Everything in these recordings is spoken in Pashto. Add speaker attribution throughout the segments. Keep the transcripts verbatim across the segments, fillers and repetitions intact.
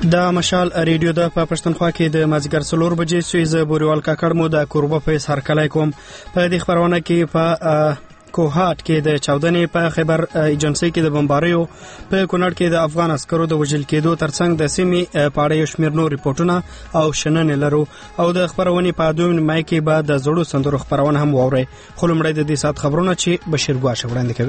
Speaker 1: د مشال ریډیو د په پښتونخوا کې د مازیګر څلور بجې سویز بوریوال کاکړ مو د کوربه په هر کلای کوم په دې خبرونه کې په کوهات کې د چاودنې په خبر ایجنسی کې د بمباریو په کونړ کې د افغان عسکرو د وژل کېدو ترڅنګ د سیمې پاړې شمیر نور ریپورتونه او شننې لرو او د خبرونې په دویم مای کې به د زړو سندرو خبرونه هم واوري. خو لومړی د دې سات خبرونه چې بشیر ګواشه وړاندې کوي.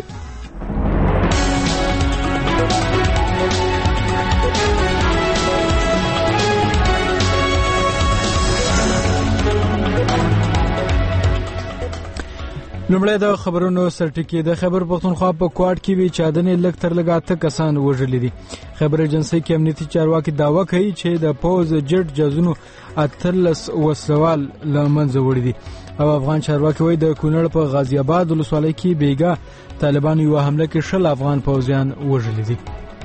Speaker 2: لومړی د خبرونو سرټکی د خبر پښتونخوا په کوټ کې وی چادنې لګ تر لګ اته کسان وژل دي. خبر ایجنسی کې امنیتي چارواکي داوا کوي چې د پوز جټ جازونو اتلس وسوال لمنځه وړي دي او افغان چارواکي وایي د کونړ په غازی آباد ولسوالۍ کې بیګا طالبان یو حمله کې شل افغان پوځیان وژل دي.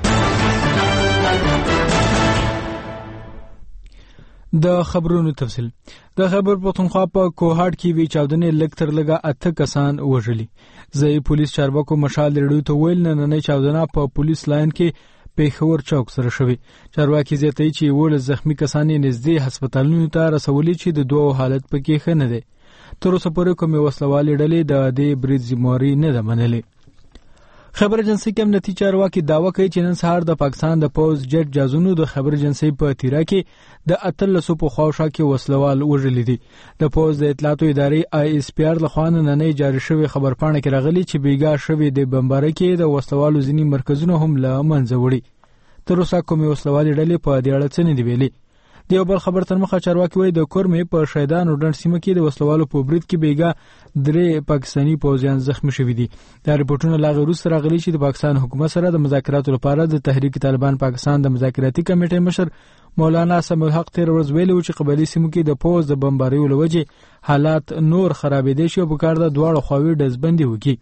Speaker 2: د خبرونو تفصیل د خبر پښتونخوا په کوهات کې وی چاودنې لګ تر لګه اته کسان وژلي. ځای پولیس چارواکو مشال ریډیو ته ویل نه نه چاودنه په پولیس لاین کې پیښور چوک سره شوی. چارواکي زیاتوي چې ول زخمی کسان نږدې هسپتالونو ته رسولي چې د دوه حالت پکې ښه نه دي. تر اوسه پورې کومې وسلوالې ډلې د دې برید ذمہواری نه ده منلې. خبر ایجنسی کې امنیتي چارواکي داوا کوي چې نن سهار د پاکستان د پوز جټ جازونو د خبر ایجنسی په تیرا کې د اتلسو په خواوشا کې وسلوال وژل دي. د پوز د اطلاعاتو ادارې آی اس پی آر لخوا نن نه جاری شوی خبرپاڼه کې راغلي چې بیګا شوی د بمبارۍ کې د وسلوالو ځینی مرکزونه هم له منځه وړي. تر اوسه کومې وسلوالې ډلې په دې اړه څه نه دی ویلي. د یو بل خبر تر مخه چارواکي وایي د کورمې په شهیدانو ډنډ سیمه کې د وسلوالو په برید کې بیګا درې پاکستاني پوځیان زخمی شوي دي. دا ریپورتونه لا غیر وروسته راغلي چې د پاکستان حکومت سره د مذاکراتو لپاره د تحریک طالبان پاکستان د مذاکراتي کمیټې مشر مولانا سمیع الحق تیر ورځ ویلي و چې قبایلي سیمو کې د پوځ د بمباریو له وجې حالات نور خرابېدای شي او پکار ده دواړه خواوې ډزبندي وکړي.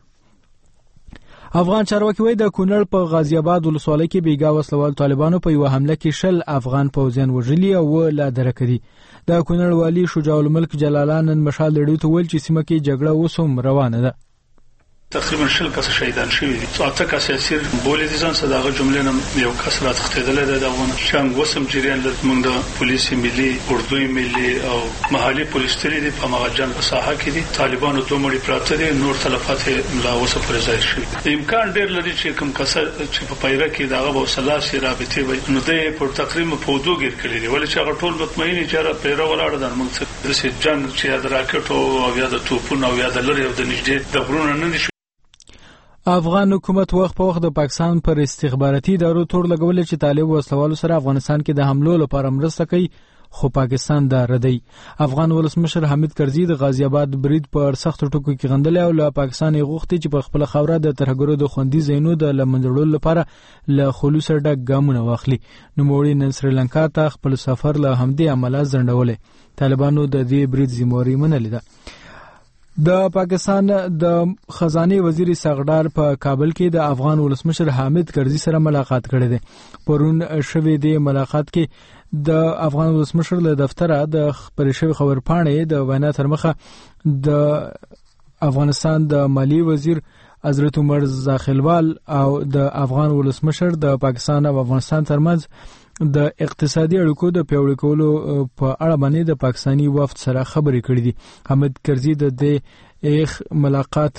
Speaker 2: افغان چارواکي وایي د کونړ په غازی آباد ولسوالۍ کې بیګا وسلوال طالبانو په یو حمله کې شل افغان پوځیان وژلي او لا درک دي. د کونړ والی شجاع الملک جلالان نن مشال ریډیو ته ویل چې سیمه کې جګړه اوس هم روانه ده.
Speaker 3: تقریبا شل کس شهیدان شوي دي. اته کس اسیر بولې دي ځان صداغه جملې نه یو کس را تختیدل ده د افغان شنګ وسم جریان له موږ د پولیس ملي اردوی ملي او محلي پولیس ترې دي په مغجن په ساحه کې دي. طالبانو دوه مړي پراته دي نور تلفات لا اوسه پر ځای شوي. امکان ډیر لري چې کوم کس چې په پیره کې دغه به سلاسي رابطه وي نو د پر تقریبا په دوه ګر کړي دي ولې چې هغه ټول مطمئن چې را پیره ولاړ ده موږ د سي جنگ چې د راکټو او یا د توپونو او یا د لری او د نږدې د غرونو نه
Speaker 2: افغان حکومت وخت په وخت د پاکستان پر استخباراتي ادارو تور لګول چې طالب وسلوالو سره افغانستان کې د حملو لپاره مرسته کوي خو پاکستان دا ردی. افغان ولسمشر حمید کرزي د غازی آباد برید پر سخت ټکو کې غندل او له پاکستان غوښتي چې په خپل خوره د ترهګرو د خوندي زینو د لمنځړلو لپاره له خلوص ډک ګامونه واخلي. نو موړي نن سریلانکا ته خپل سفر له همدې عمله ځنډولې. طالبانو د دې برید ذمہواری منلې ده. د پاکستان د خزانه وزیر سغډار په کابل کې د افغان ولسمشر حامد کرزي سره ملاقات کړې ده. پرون شوې د ملاقات کې د افغان ولسمشر له دفتره د خبري شوی خبرپاڼې د وینا تر مخه د افغانستان د مالی وزیر حضرت عمر زاخلوال او د افغان ولسمشر د پاکستان او افغانستان ترمنځ د اقتصادي اړیکو د پیوړی کولو په اړه باندې د پاکستانی وفد سره خبرې کړې دي. حامد کرزي د دې اخ ملاقات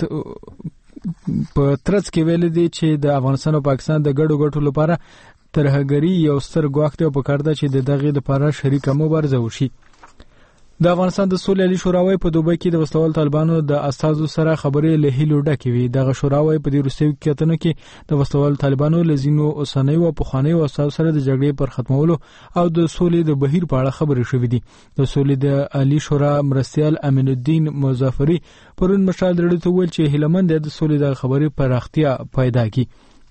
Speaker 2: په ترڅ کې ویل دي چې د افغانستان او پاکستان د ګډو ګټو لپاره ترهګری یو ستر ګواښ دی او په کار ده چې د دغه لپاره شریکه مبارزه وشي. د افغانستان د سولې عالی شورا په دوبۍ کې د وسلوال طالبانو د استازو سره خبرې له هیلو ډکې وي. دغه شورا په دې وروستیو کتنو کې د وسلوال طالبانو لزینو اوسنۍ او پخوانۍ استازو سره د جګړې پر ختمولو او د سولې د بهیر په اړه خبرې شوې دي. د سولې د عالی شورا مرستیال امین الدین مظفری پرون مشال ریډیو ته ویل چې هیلمند د سولې د خبرې پراختیا پیدا کړي.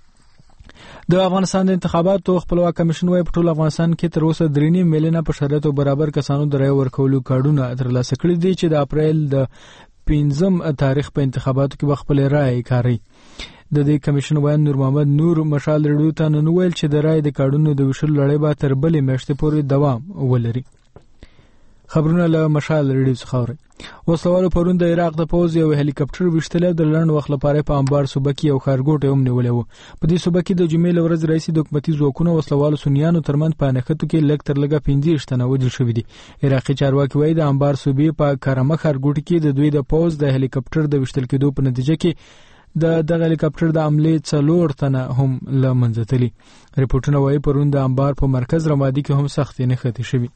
Speaker 2: د افغانستان د انتخاباتو خپلواک کمیشن وايي په ټول افغانستان کې تر اوسه درې نیم میلیونه په شرایطو برابر کسانو د رای ورکولو کارډونه ترلاسه کړي دي چې د اپریل د پنځم تاریخ په انتخاباتو کې خپل رای کاروي. د دې کمیشن وایي نور محمد نور مشال ریډیو ته نن ویل چې د رای د کارډونو د ویشلو لړۍ به تر بلې میاشتې پورې دوام ولري. خبرونه له مشال ریډیو څخه اوري. وسلوالو پرون د عراق د پوز یو هلیکاپټر وشتله د لړن وخت لپاره په انبار صوبه کې یو خارګوټ هم نیولې و. په دې صوبه کې د جمعې ورځ رئیس د حکومتي ځواکونو وسلوالو سنیانو ترمن په نښتو کې لږ تر لږه پنځه تنه وژل شوي دي. عراقي چارواکي وایي د انبار صوبې په کارمه خارګوټ کې د دوی د پوز د هلیکاپټر د وشتل کېدو په نتیجه کې د دغه هلیکاپټر د حملې څلور تنه هم له منځه تللي. ریپورتونه وایي پرون د انبار په مرکز رمادي کې هم سختې نښتې شوي.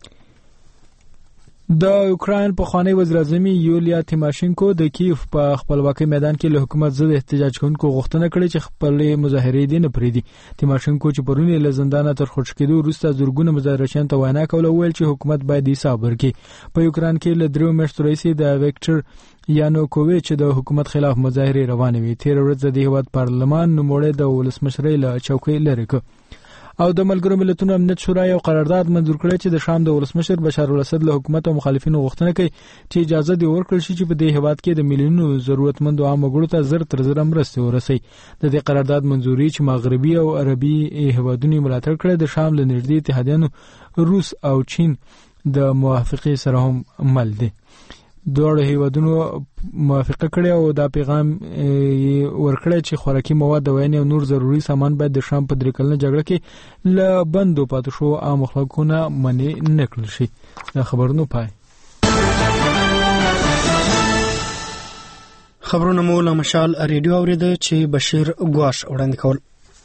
Speaker 2: د یوکرين په خوانی وزیر اعظم یولیا تیماشینکو د کیف په خپلواکۍ میدان کې له حکومت ضد احتجاج کوونکو غوښتنه کړې چې خپل مظاهرې دې نه پریدي. تیماشینکو چې پرون له زندانه تر خرج کېدو وروسته زورګونه مظاهرچیان ته وینا کوله ویل چې حکومت باید حساب ورکړي. په یوکرين کې له درو میاشتو راهیسې د ویکټر یانوکوویچ د حکومت خلاف مظاهرې روانې وي. تیر ورځ د هیواد پارلمان نوموړی د ولسمشرۍ له چوکۍ لرې کړ او د ملګرو ملتونو امنیت شورا یو قرارداد منظور کړی چې د شام د ولسمشر بشار الاسد له حکومت او مخالفینو غوښتنه کوي چې اجازه دی ورکړل شي چې په دې هیواد کې د میلیونونو ضرورتمندو عام وګړو ته زر تر زر مرسته ورسي. د دې قرارداد منځوري چې مغربي او عربي هیوادونو ملاتړ کړي د شام له نږدې اتحادیانو روس او چین د موافقې سره هم مل دي. دوه هیوادونو موافقه کړې او دا پیغام ورکړی چې خوراکي مواد او عیني او نور ضروري سامان باید د شام په درې کلنه جګړه کې له بندو پاتې شو عام خلکونه منې نه کړل شي. دا خبرونه پای
Speaker 1: خبرونه مو له مشال ریډیو اوریده چې بشیر ګواش وړاندې کول.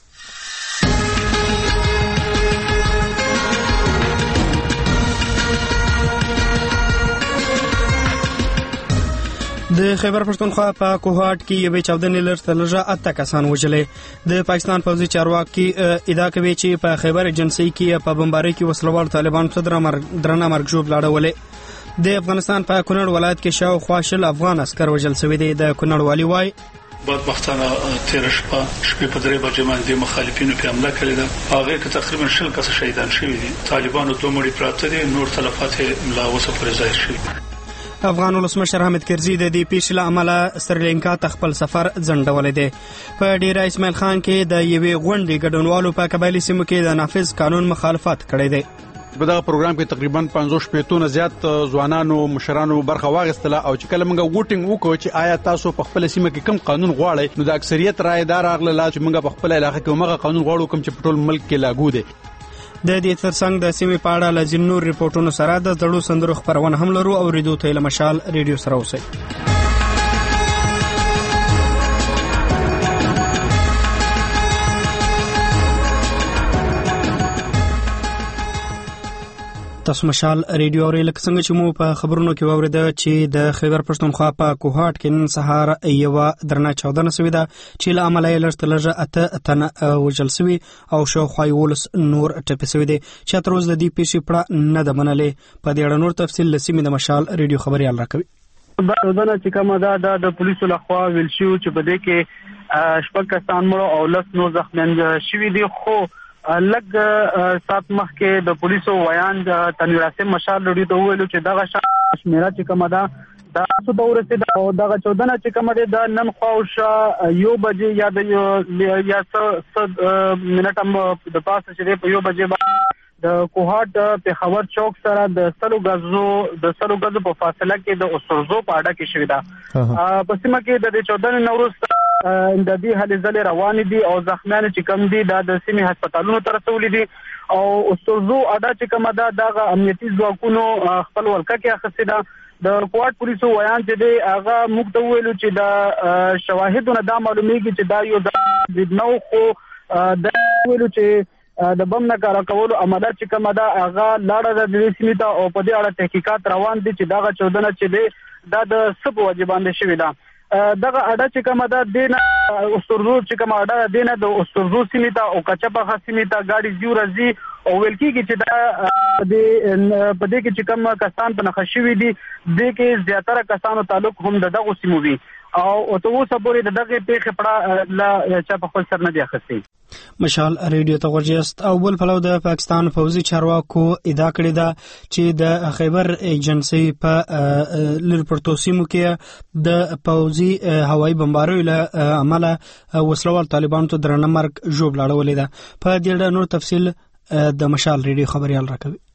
Speaker 1: د خیبر پښتونخوا په کوهاټ کې یوې چاودنې لرته لږه اته کسان وژلې. د پاکستان پوځي چارواکي ادعا کوي چې په خیبر ایجنسي کې په بمبارۍ کې وسلوال طالبانو ته درنه مرګ ژوبل اړولې. د افغانستان په کونړ ولایت کې شاوخوا شل افغان عسكر وژل شوي دي. د کونړ والي وایي
Speaker 3: بدبختانه تیر شپه شپې په درې بجې باندې مخالفینو په حمله کړې ده. هغه کې تقریبا شل کس شهیدان شوي دي. طالبانو دوه مړي پراته دي، نور تلفات لا اوسه پرې ظاهر شوي.
Speaker 1: افغان ولسمشر حامد کرزي د دې پیښې له امله سریلانکا ته خپل سفر ځنډولی دی. په ډیره اسماعیل خان کې د یوې غونډې ګډونوالو په قبایلي سیمو کې د نافذ قانون مخالفت کړی دی.
Speaker 4: په دغه پروګرام کې تقریبا پنځوس شپېتو نه زیات ځوانانو مشرانو برخه واخیستله او چې کله موږ ووټینګ وکړو چې آیا تاسو په خپل سیمه کې کوم قانون غواړئ، نو د اکثریت رائے دار اغله چې موږ په خپل علاقې کې موږ قانون غواړو کوم چې په ټول ملک کې لاګو دی.
Speaker 1: د دې ترڅنګ د سیمې په اړه له ځینو ریپورتونو سره د زړو سندرو خبرونه هم لرو او ریډیو ته له مشال ریډیو سره اوسئ. تاسو مشال ریډیو اورئ. لکه څنګه چې مو په خبرونو کې واوریده چې د خیبر پښتونخوا په کوهاټ کې نن سهار یوه درنه چاودنه شوې ده چې له امله یې لږ تر لږه اته تنه وژل شوي او شاوخوا یولس نور ټپي شوي دي چې تر اوسه د دې پیښې پړه نه ده منلې. په دې اړه نور تفصیل له سیمې د مشال ریډیو خبريال راکوي.
Speaker 5: دا چاودنه چې کومه ده د پولیسو لخوا ویل شو چې په دې کې شپږ کسان مړه او لس نور زخمیان شوي دي. خو لګ سات مخ کې د پولیسو ویان د تنویر اسم مشال لري ته ویلو چې دغه شمیره چې کومه ده دا څو دورې ده او دغه چاودنه چې کومه ده د نن خواوشه یو بجې یا د یا څه منټم د پاسه چې په یو بجې د کوهاټ په خبر چوک سره د سلو غزو د سلو غزو په فاصله کې د اوسرزو په اړه کې شوې ده. په سیمه کې د چاودنې نوروز د دې هلې ځلې روان دي او زخمیان چې کم دي د سیمې هسپتالونو ته رسولي دي او اوسرزو اډه چې کومه ده د امنیتي ځواکونو خپل ولکه کې اخیستې ده. د کوهاټ پولیسو ویان چې دی هغه موږ ته ویلو چې د شواهدونو دا معلومیږي چې دا یو د نو خو د ویلو چې د بم نه کار کولو عملیات چې کومه ده هغه لاړه د دې سیمې ته او په دې اړه تحقیقات روان دي چې دا چاودنه چې دی دا د سب واجبان شوی ده. دغه اډه چې کومه ده دینه اوسرزو چې کومه اډه دینه د اوسرزو سیمې ته او کچپه سیمې ته گاډي زیو راځي او ولکیږي چې دا د په دې کې چې کوم کسان په نخښوي دي د کې زیاتره کسانو تعلق هم دغه سیمو وي او اوته اوسه پورې دغه پیښه پړه لا چې په خپل سر نه دی اخستي.
Speaker 1: مشال ریډیو ته ورجست او بل فلو د پاکستان پوځي چارواکو ادعا کړې ده چې د خیبر ایجنسي په لرپورتو سیمو کې د پوځي هوایي بمباریو له عمله وسلوال طالبانو ته درنه مرګ ژوبل اړولې ده. په دې اړه نور تفصیل د مشال ریډیو خبريال راکوي.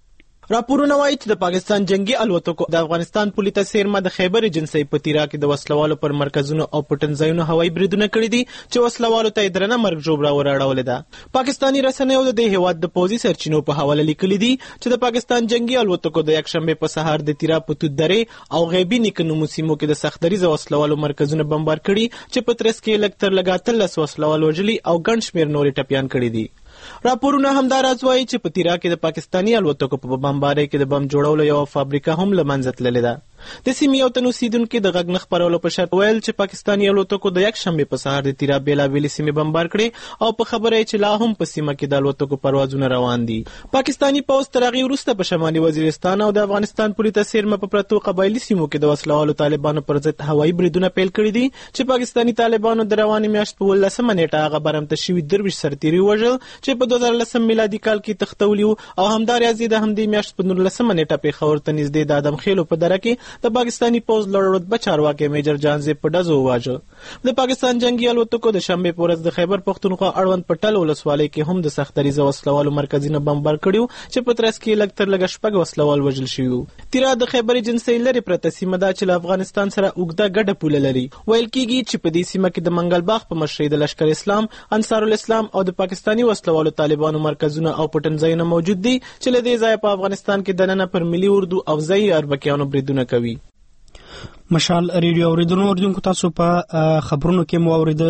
Speaker 6: راپورونه وایي چې د پاکستان جنگي الوتکو د افغانستان پولي ته څیرمه د خیبر ایجنسۍ په تیرا کې د وسلوالو پر مرکزونو او پټنځایونو هوایي بریدونه کړي دي چې وسلوالو ته یې درنه مرګ ژوبله وراړولې ده. پاکستاني رسنیو د دې هیواد د پوځي سرچینو په حواله لیکلي دي چې د پاکستان جنگي الوتکو د یکشنبې په سهار د تیرا په توت درې او غیبي نیکه نومو سیمو کې د سختدریزه وسلوالو مرکزونه بمبار کړي چې په ترڅ کې لږ تر لږه اتلس وسلوال وژلي او ګڼ شمېر نورې ټپیان کړي دي. راپورونه همداراز وایي چې په تیرا کې د پاکستاني الوتکو په بمبارۍ کې د بم جوړولو یوه فابریکه هم له منځه تللې ده. د سیمې یو تن اوسیدونکي د غږ نه خپرولو په شرط ویل چې پاکستاني الوتکو د یکشنبې په سهار د تیرا بېلابېلې سیمې بمبار کړې او په خبره یې چې لا هم په سیمه کې د الوتکو پروازونه روان دي. پاکستاني پوځ تر هغې وروسته په شمالي وزیرستان او د افغانستان پولي ته څیرمه په پرتو قبایلي سیمو کې د وسلوالو طالبانو پر ضد هوایي بریدونه پیل کړي دي چې پاکستاني طالبانو د روانې میاشت په اوولسمه نیټه هغه برمته شوي درویشت سرتیري ووژل چې په دوه زره لسم میلادي کال کې تښتولي وو او همداراز یې د همدې میاشت په نولسمه نیټه پېښور ته نږدې د ادمخېلو په دره کې د پاکستاني پوځ لوړ رتبه چارواکی میجر جانزیب په ډزو وواژه. د پاکستان جنگي الوتکو د شنبې په ورځ د خیبر پښتونخوا اړوند په ټل ولسوالۍ کې هم د سختدریزه وسلوالو مرکزونه بمبار کړي وو چې په ترڅ کې لږ تر لږه شپږ وسلوال وژل شوي وو. تیرا د خیبر ایجنسۍ لرې پرته سیمه ده چې له افغانستان سره اوږده ګډه پوله لري. ویل کېږي چې په دې سیمه کې د منګل باغ په مشرۍ د لشکر اسلام، انصار الاسلام او د پاکستاني وسلوالو طالبانو مرکزونه او پټنځایونه موجود دي چې له دې ځایه په افغانستان کې دننه پر ملي اردو او ځایي اربکیانو بریدونه کوي.
Speaker 1: مشال ریډیو اوریدونکو اوریدونکو تاسو په خبرونو کې مو اوریده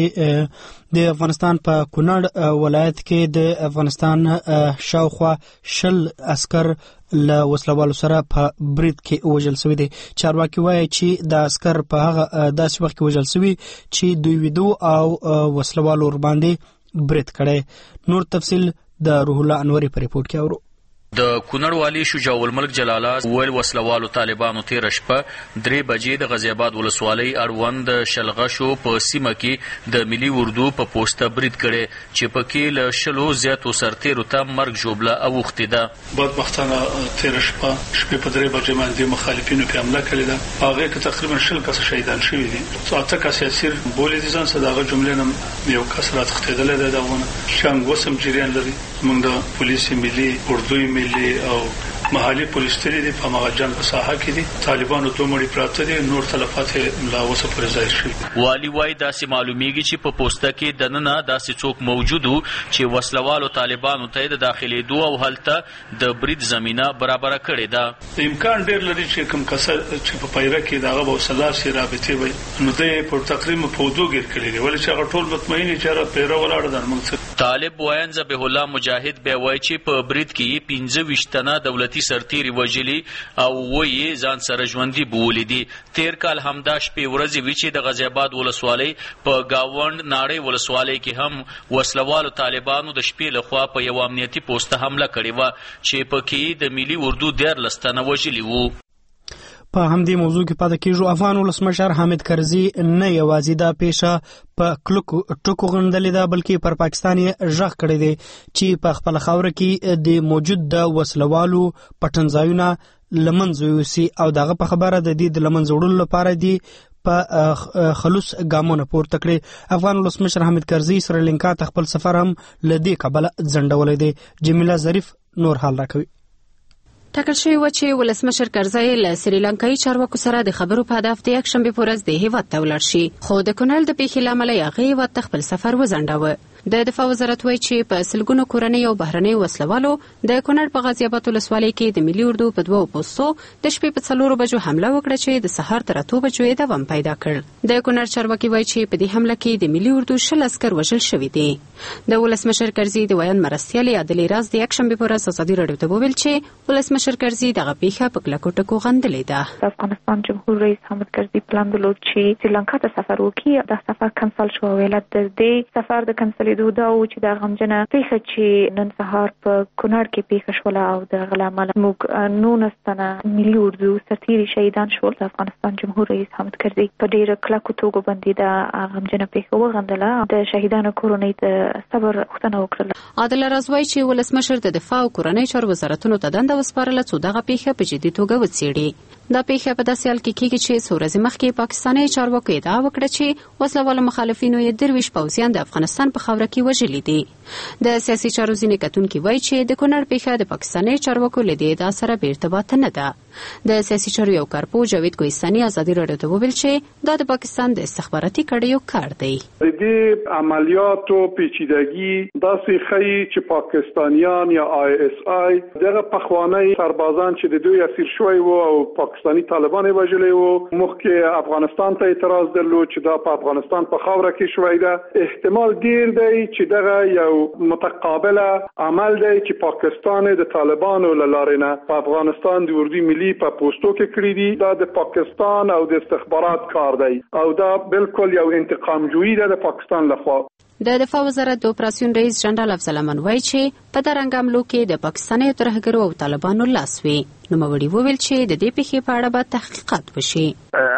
Speaker 1: چې د افغانستان په کونړ ولایت کې د افغانستان شاوخوا شل عسكر له وسلوالو سره په برید کې وژل شوي دي. چارواکي وایي چې د عسكر په هغه داسې وخت کې وژل شوي چې دوی ویدو او وسلوالو ور باندې برید کړی. نور تفصیل د روح الله انوري په ریپورت کې اورو.
Speaker 7: د کونړ والی شجاع الملک جلاله ویل وسلوالو طالبانو تیره شپه درې بجې د غازي آباد ولسوالۍ اړوند شلغشو په سیمه کې د ملي اردو په پوسته برید کړی چې پکې له شلو زیاتو سرتیرو ته مرګ ژوبله اوښتې ده.
Speaker 3: بدبختانه تیره شپه شپې په درې بجې باندې مخالفینو پې حمله کړې ده. په هغې کې تقریبا شل کسه شهیدان شوي دي. اته کسه اسیر بولې دي ځان څه د هغه جملې نه یو کس راتښتېدلی دی. دغونه شانګ اوس هم جریان لري. موږ د پولیسي ملي اردوي ملي او محلي پولیس تللی دي په هغه جنګ په ساحه کې دي. طالبانو دوه مړي پراته دي، نور تلفات لا اوسه پورې ظاهر شوي.
Speaker 7: والي وایي داسې معلومیږي چې په پوسته کې دننه داسې څوک موجود وو چې وسلوالو طالبانو ته د داخلېدو او هلته د برید زمینه برابره کړې ده.
Speaker 3: امکان ډېر لري چې کوم کس چې په پیره کې د هغه به وسله سي رابطې وي نو دی پر تقریبا په ودو ګیر کړی دی ولې چې هغه ټول مطمئن چې هغه پیره ولاړه ده. موږ
Speaker 7: طالب وایي ذبیح الله مجاهد به وایي چې په برید کې پنځه ویشت تنه دولتي سرتیري وژلي او وایي ځان سره ژوندي بولي دي. تیر کال همدا شپې ورځې وي چې د غازي آباد ولسوالۍ په گاوند ناړۍ ولسوالۍ کې هم وسلوالو طالبانو د شپې لخوا په یو امنیتي پوسته حمله کړې وه چې پکې د ملي اردو دیارلس تنه وژلي وو.
Speaker 1: په همدې موضوع کې پاتې کېږو. افغان ولسمشر حامد کرزي نه یوازې دا پیښه په کلکو ټکو غندلې ده بلکې پر پاکستان یې غږ کړی دی چې په خپله خاوره کې د موجود د وسلوالو پټنځایونه له منځه یوسي او دغه په خبره د دې د له منځه وړلو لپاره دي په خلوص ګامونه پورته کړي. افغان ولسمشر حامد کرزي سریلانکا ته خپل سفر هم له دې کبله ځنډولی دی. جمیله ظریف نور حال راکوي.
Speaker 8: ټاکل شوی و چې ولسمشر کرزی له سریلانکایي چارواکو سره د خبرو په هدف د یکشنبې په ورځ د هیواد ته ولاړ شي، خو د کونړ د پیښې له امله یې هغه هیواد ته خپل سفر وځنډاوه. د دفاع وزارت وایي چې په سلګونو کورنۍ او بهرنیو وسلوالو د کونړ په غازي آباد ولسوالۍ کې د ملي اردو په دوو پوستو د شپې په څلورو بجو حمله وکړه چې د سهار تر اتو بجو یې دوام پیدا کړ. د کونړ چارواکي وایي چې په دې حمله کې د ملي اردو شل عسکر وژل شوي دي. د ولسمشر کرزي د ویان مرستیالې عادلې راز د یکشنبې په ورځ ازادي راډیو ته وویل چې ولسمشر کرزي دغه پیښه په کلکو ټکو غندلې ده.
Speaker 9: افغانستان جمهور رئیس حامد کرزي پلان درلود چې سریلانکا ته سفر وکړي. دا سفر کنسل شو. علت د دې سفر د کنسلېدو دا و چې د غمجنه پیښه چې نن سهار په کونړ کې پیښه شوله او د هغه له امله موږ نولس تنه ملي اردو سرتیري شهیدان شول. د افغانستان جمهور رئیس حامد کرزي په ډېره کلکو توګه باندې د غمجنه پیښه وغندله. د شهیدانو کورنۍ ته صبر غوښتنه وکړله.
Speaker 8: عادل راز وایي چې ولسمشر د دفاع او کورنۍ چارو وزارتونو ته دنده وسپارله څو دغه پیښه په جدي توګه وڅېړي. دا پیښه په داسې حال کې کېږي چې څو ورځې مخکې پاکستاني چارواکو ادعا وکړه چې وسلوالو مخالفینو یې درویش پوځیان د افغانستان په خاوره کې وژلي دي. د سیاسي چارو ځینې کتونکي وایي چې د کونړ پیښه د پاکستاني چارواکو له دې ادعا سره بې ارتباطه نه ده. د سیاسي چارو یو کارپوه جاوید کوهستاني ازادي راډیو ته وویل چې دا د پاکستان د استخباراتي کړیو کار دی.
Speaker 10: د دې عملیاتو پیچیدګي داسې ښیي چې پاکستانیان یا آی اس آی دغه پخوانی سربازان چې د دوی اسیر شوي وو او پاکستاني طالبان یې وژلي وو مخکې افغانستان ته اعتراض درلود چې دا په افغانستان په خاوره کې شوی ده. احتمال ډیر دی چې دغه یو متقابله عمل دی چې پاکستان د طالبانو له لارې نه په افغانستان د اردوی ملي په پوسټو کې کړی دي. دا د پاکستان او د استخبارات کار دی او دا بالکل یو انتقام جوړی ده د پاکستان لخوا.
Speaker 8: د دفاع وزارت د اپراسیون رئیس جنرال افضل امن وایي چې په دغه حملو کې د پاکستاني ترهګرو او طالبانو لاس وي. نو موري وویل چې د دې پیښې په اړه به تحقیقات وشي.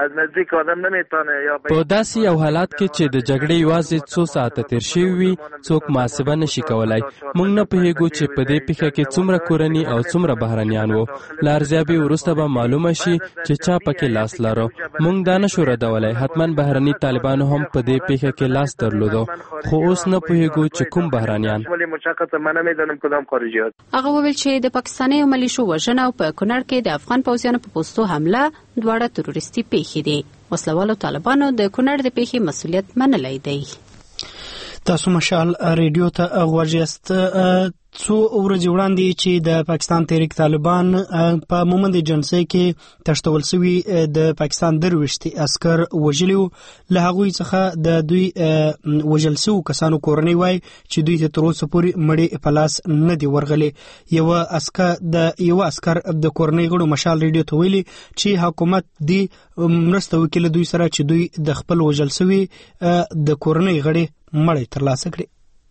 Speaker 11: په داسې یو حالت کې چې د جګړې یوازې څو ساعته تیر شوي وي څوک محاسبه نشي کولای. موږ نه پوهیږو چې په دې پیښه کې څومره کورني او څومره بهرنیان وو. له ارزیابي وروسته به معلومه شي چې چا پکې لاس لرو. موږ دا نشو ردولی. حتما بهرني طالبانو هم په دې پیښه کې لاس درلودو خو اوس نه پوهیږو چې کوم بهرنیان.
Speaker 8: هغه وویل چې د پاکستاني ملیشو وژنه او په کونړ کې د افغان پوځیانو په پوسټو حمله دواړه تروریستي پیښې دي. وسلوالو طالبانو د کونړ د پیښې مسؤلیت منلی دی.
Speaker 1: تاسو مشال ریډیو ته غوږ یاست. څو ورځې وړاندې چې د پاکستان تحریک طالبان په مومند جنسي کې تشتول شوي د پاکستان درويشتي عسكر وژلي وو، له هغوی څخه د دوی وژل شوو کسانو کورنۍ وایي چې دوی ته تر اوسه پورې مړي په لاس نه دي ورغلي. یو عسكر د یو عسكر د کورنۍ غړو مشال ریډیو ته ویلي چې حکومت دی مرسته وکړي دوی سره چې دوی د خپل وژل شوي د کورنۍ غړي مړي ترلاسه کړي.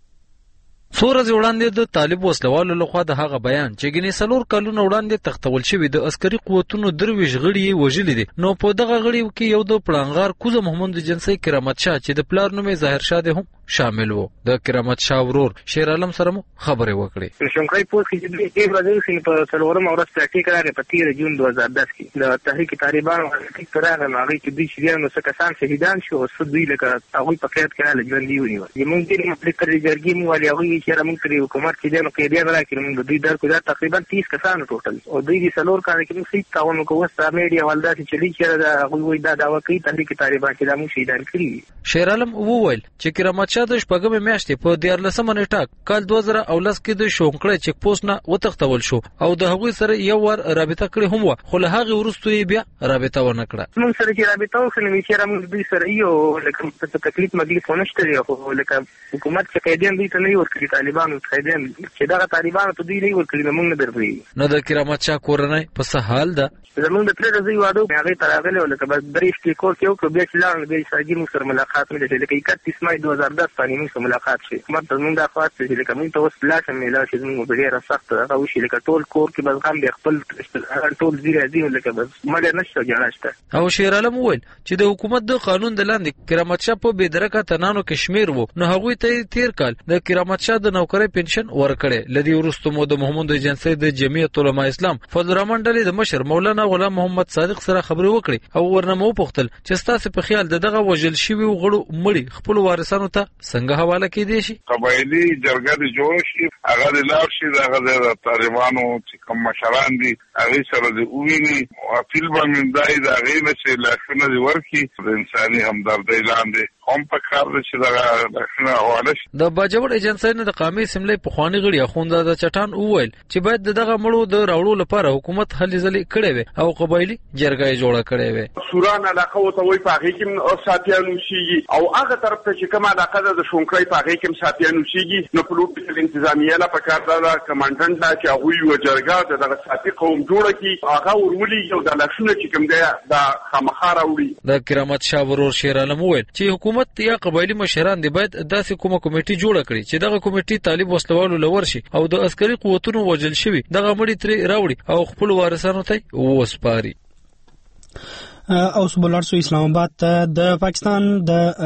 Speaker 12: څو ورځې وړاندې د طالب وسلوالو لخوا د هغه بیان چې ګینې څلور کلونه وړاندې تختول شوي د عسکري قوتونو درویش غړي یې وژلي دي. نو په دغه غړي کې یو د پړانګار کوزه محمد جنسي کرامت شاه چې د پلار نوم یې ظاهر شاه دی هم شامل وو. د کرامت شاه ورور شیر عالم سره مو خبرې وکړې.
Speaker 13: شونکای پوسټ کې د دې ورځې په څلورم ورځ پریکټیک راغی په تیر جون دوه هزار دس کې د تحریک طالبان پریکټیک راغی نو هغه کې د شریانو څخه کسان شهیدان شو او څو دوی لکه هغه په قید کې له ژوند دی ونیول. یمون دې مپلیک کړی جرګې مو ولې هغه چې موږ کړی حکومت کې دنو کې دی راکړم د دوی در کو دا تقریبا تیس کسان ټوټل او دوی د څلور کال کې موږ سیټ تاون کو وسه میډیا ولدا چې چلی چې دا هغه دا داوا کوي تحریک طالبان چې دا موږ شهیدان کړی.
Speaker 12: شیر عالم وویل چې کرامت شاه د شپږم میاشتې په دیارلسمه نیټه کال دوه زره او لس کې د شونکړې چک پوسټ نه وتښتول شو او د هغوی سره یو ور رابطه کړې هم و خو له هغه وروسته یې بیا رابطه ونه کړه.
Speaker 13: موږ سره چې رابطه وکړو چې موږ دوی سره یو لکه په تکلیف مجلس ونشته خو لکه حکومت چې قیدین دوی ته نه ورکړي طالبانو قیدین چې دا طالبانو ته دوی نه ورکړي موږ نه درځي.
Speaker 12: نو د کرامت شاه کورنۍ په څه حال ده؟
Speaker 13: زمونږ د پلان زوی واده هغه تراغله ولکه بس درې شپې کور کې وکړو بیا چې لاړ بیا ساجي موږ سره ملاقات مې لري لکه اکتیس مای دوه هزار دس باندې موږ سره ملاقات شي. مته موږ د خاص چې لکه موږ ته اوس پلاټ مې لا چې موږ په ډیره سخت هغه وشي لکه ټول کور کې بس غم به خپل ټول زیره دی لکه بس مګر نشته جوړاشته.
Speaker 12: او شیر عالم وویل چې د حکومت د قانون د لاندې کرامت شاه په بېدرکه تنانو کشمیر وو نو هغوی ته تیر کال د کرامت شاه د نوکرۍ پنشن ورکړي. لدی ورستو مو د محمد جنسي د جمعیت علماء اسلام فضل الرحمن ډلې د مشر مولانا غلام محمد صادق سره خبرې وکړي او ورنه مو پوښتل چې ستاسو په خیال دغه وژل شوی غړو مړي خپل وارثانو ته څنګه حواله کېدي شي؟
Speaker 14: قبایلی جرګه د جوړ شي هغه د لار شي دغه د طالبانو چې کوم مشران دي هغه سره د اوویني او فیل باندې دای دا غیله چې لاسونه دی ورکی د انساني همدردی لاندې هم په کار چې دغه لاسونه حواله شي.
Speaker 12: د باجوړ ایجنسی نه د قامي سیملې په خواني غړي اخونده د چټان اوویل چې باید دغه مړو د راوړو لپاره حکومت هلې ځلې کړې وي او قبایلی جرګه جوړه کړې وي.
Speaker 15: سوران علاقه او توي پاغي کې ساتيانو شيږي او هغه طرف ته چې کومه علاقه ده د شونکړې پاغي کې ساتيانو شيږي نو پولیټیکل انتظامیه لا پکار ده کمانډنټ دا چې هغه یو جرګه دغه ساتي قوم جوړه کی هغه ورولي یو د لښونه چې کوم دی د خامخاره وړي.
Speaker 12: د کرامت شاه ورور شیر عالم وویل چې حکومت یا قبایلی مشران دی باید داسې کومه کمیټه جوړه کړي چې دغه کمیټه طالب وسلوالو لور شي او د عسکري قوتونو وژل شوی دغه مړي ترې راوړي او خپل وارثانو ته وسپاري.
Speaker 1: او سبولارسو اسلام آباد ته د پاکستان د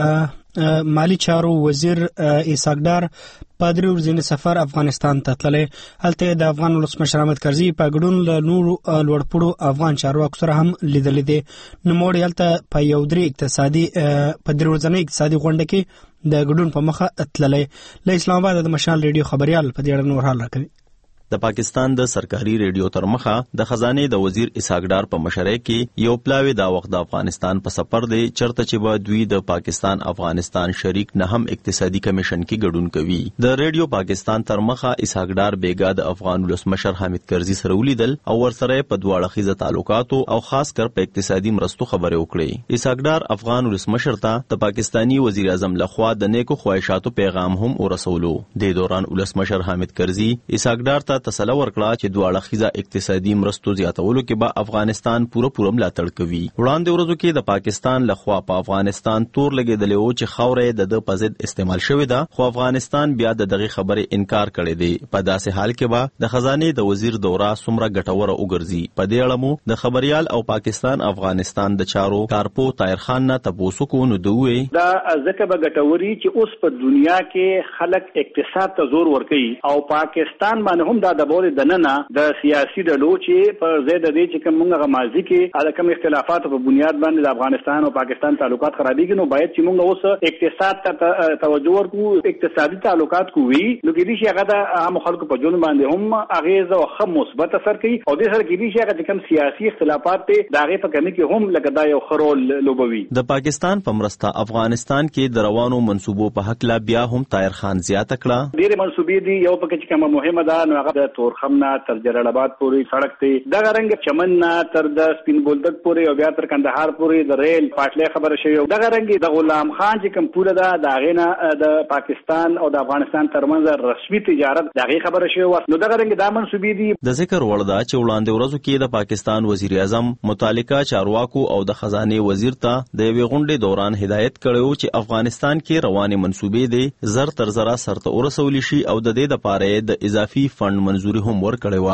Speaker 1: مالی چارو وزیر اسحاق ډار په درې ورځې سفر افغانستان ته تللی. هلته د افغان ولسمشر حامد کرزي په ګډون له نورو لوړپوړو افغان چارواکو سره هم لیدلې دي. نوموړی هلته په یو درې اقتصادي په درې ورځنۍ اقتصادي غونډه کې د ګډون په مخه تللی. له اسلام آباد د مشال ریډیو خبريال په دې اړه نور حال راکوي.
Speaker 16: د پاکستان د سرکاري ریډیو تر مخه د خزانه د وزیر اسحاق ډار په مشرۍ کې یو پلاوی دا وخت د افغانستان په سفر دی چرته چې به دوی د پاکستان افغانستان شریک نه هم اقتصادي کمیشن کې ګډون کوي. د ریډیو پاکستان تر مخه اسحاق ډار بیګا د افغان ولسمشر حامد کرزي سره ولیدل او ورسره په دواړه خیزه تعلقاتو او خاص کر په اقتصادي مرستو خبرې وکړې. اسحاق ډار افغان ولسمشر ته د پاکستانی وزیر اعظم لخوا د نیکو خواهشاتو پیغام هم ورسولو. د دوران ولسمشر حامد کرزي اسحاق ډار ته تسلی ورکړه چې دواړه خیزه اقتصادي مرستو زیاتولو کې به افغانستان پوره پوره ملاتړ کوي. وړاندې ورځو کې د پاکستان لخوا په افغانستان تور لګیدلی او چې خاورې د د په ضد استعمال شوې ده، خو افغانستان بیا د دغه خبرې انکار کړی دی. په داسې حال کې به د خزانه د وزیر دوره څومره ګټوره وګرځي. په دې اړه مو د خبريال او پاکستان افغانستان د چارو کارپو طاهر خان نه تاسو کو نو دوی
Speaker 17: دا ځکه به ګټوري چې اوس په دنیا کې خلک اقتصاد ته زور ورکوي او پاکستان باندې هم دا د د ننه د سیاسي ډلو چې په زید د چې کوم موږ غمازي کې د کوم اختلافاتو په بنیاد باندې د افغانستان او پاکستان تعلقات خرابېږي، نو باید چې موږ اوس اقتصاد ته توجه ورکو، اقتصادي تعلقات کوي، نو کې دي چې هغه د عام خلکو په ژوند باندې هم اغیز او خم مثبت اثر کوي او د سره کې دي چې هغه کوم سیاسي اختلافات ته د هغه په کمی کې هم لکه دا یو خرول لوبوي.
Speaker 16: د پاکستان په مرسته افغانستان کې د روانو منصوبو په حق لا بیا هم طاهر خان زیاته کړه.
Speaker 17: ډېر منصوبې دي، یو پکې چې کومه مهمه ده نو هغه د تورخم نه تر جلال آباد پورې سړک ته دغه رنګ چمن نه تر د سپین بولدک پورې او بیا تر کندهار پورې د ریل پټلۍ خبره شوی. دغه رنګ د غلام خان چې کوم پوره ده دغه نه د پاکستان او د افغانستان ترمنځ رسمي تجارت دغه خبره شوی. نو دغه رنګ د منسوبې دي.
Speaker 16: د ذکر وړ ده چې وړاندې ورځو کې د پاکستان وزیر اعظم متعلقه چارواکو او د خزانه وزیر ته د یوې غونډې دوران هدایت کړو چې افغانستان کې روانې منسوبې دي زر تر زره سرته ورسول شي او د دې لپاره د اضافي فند منزوري هم ورکړي و.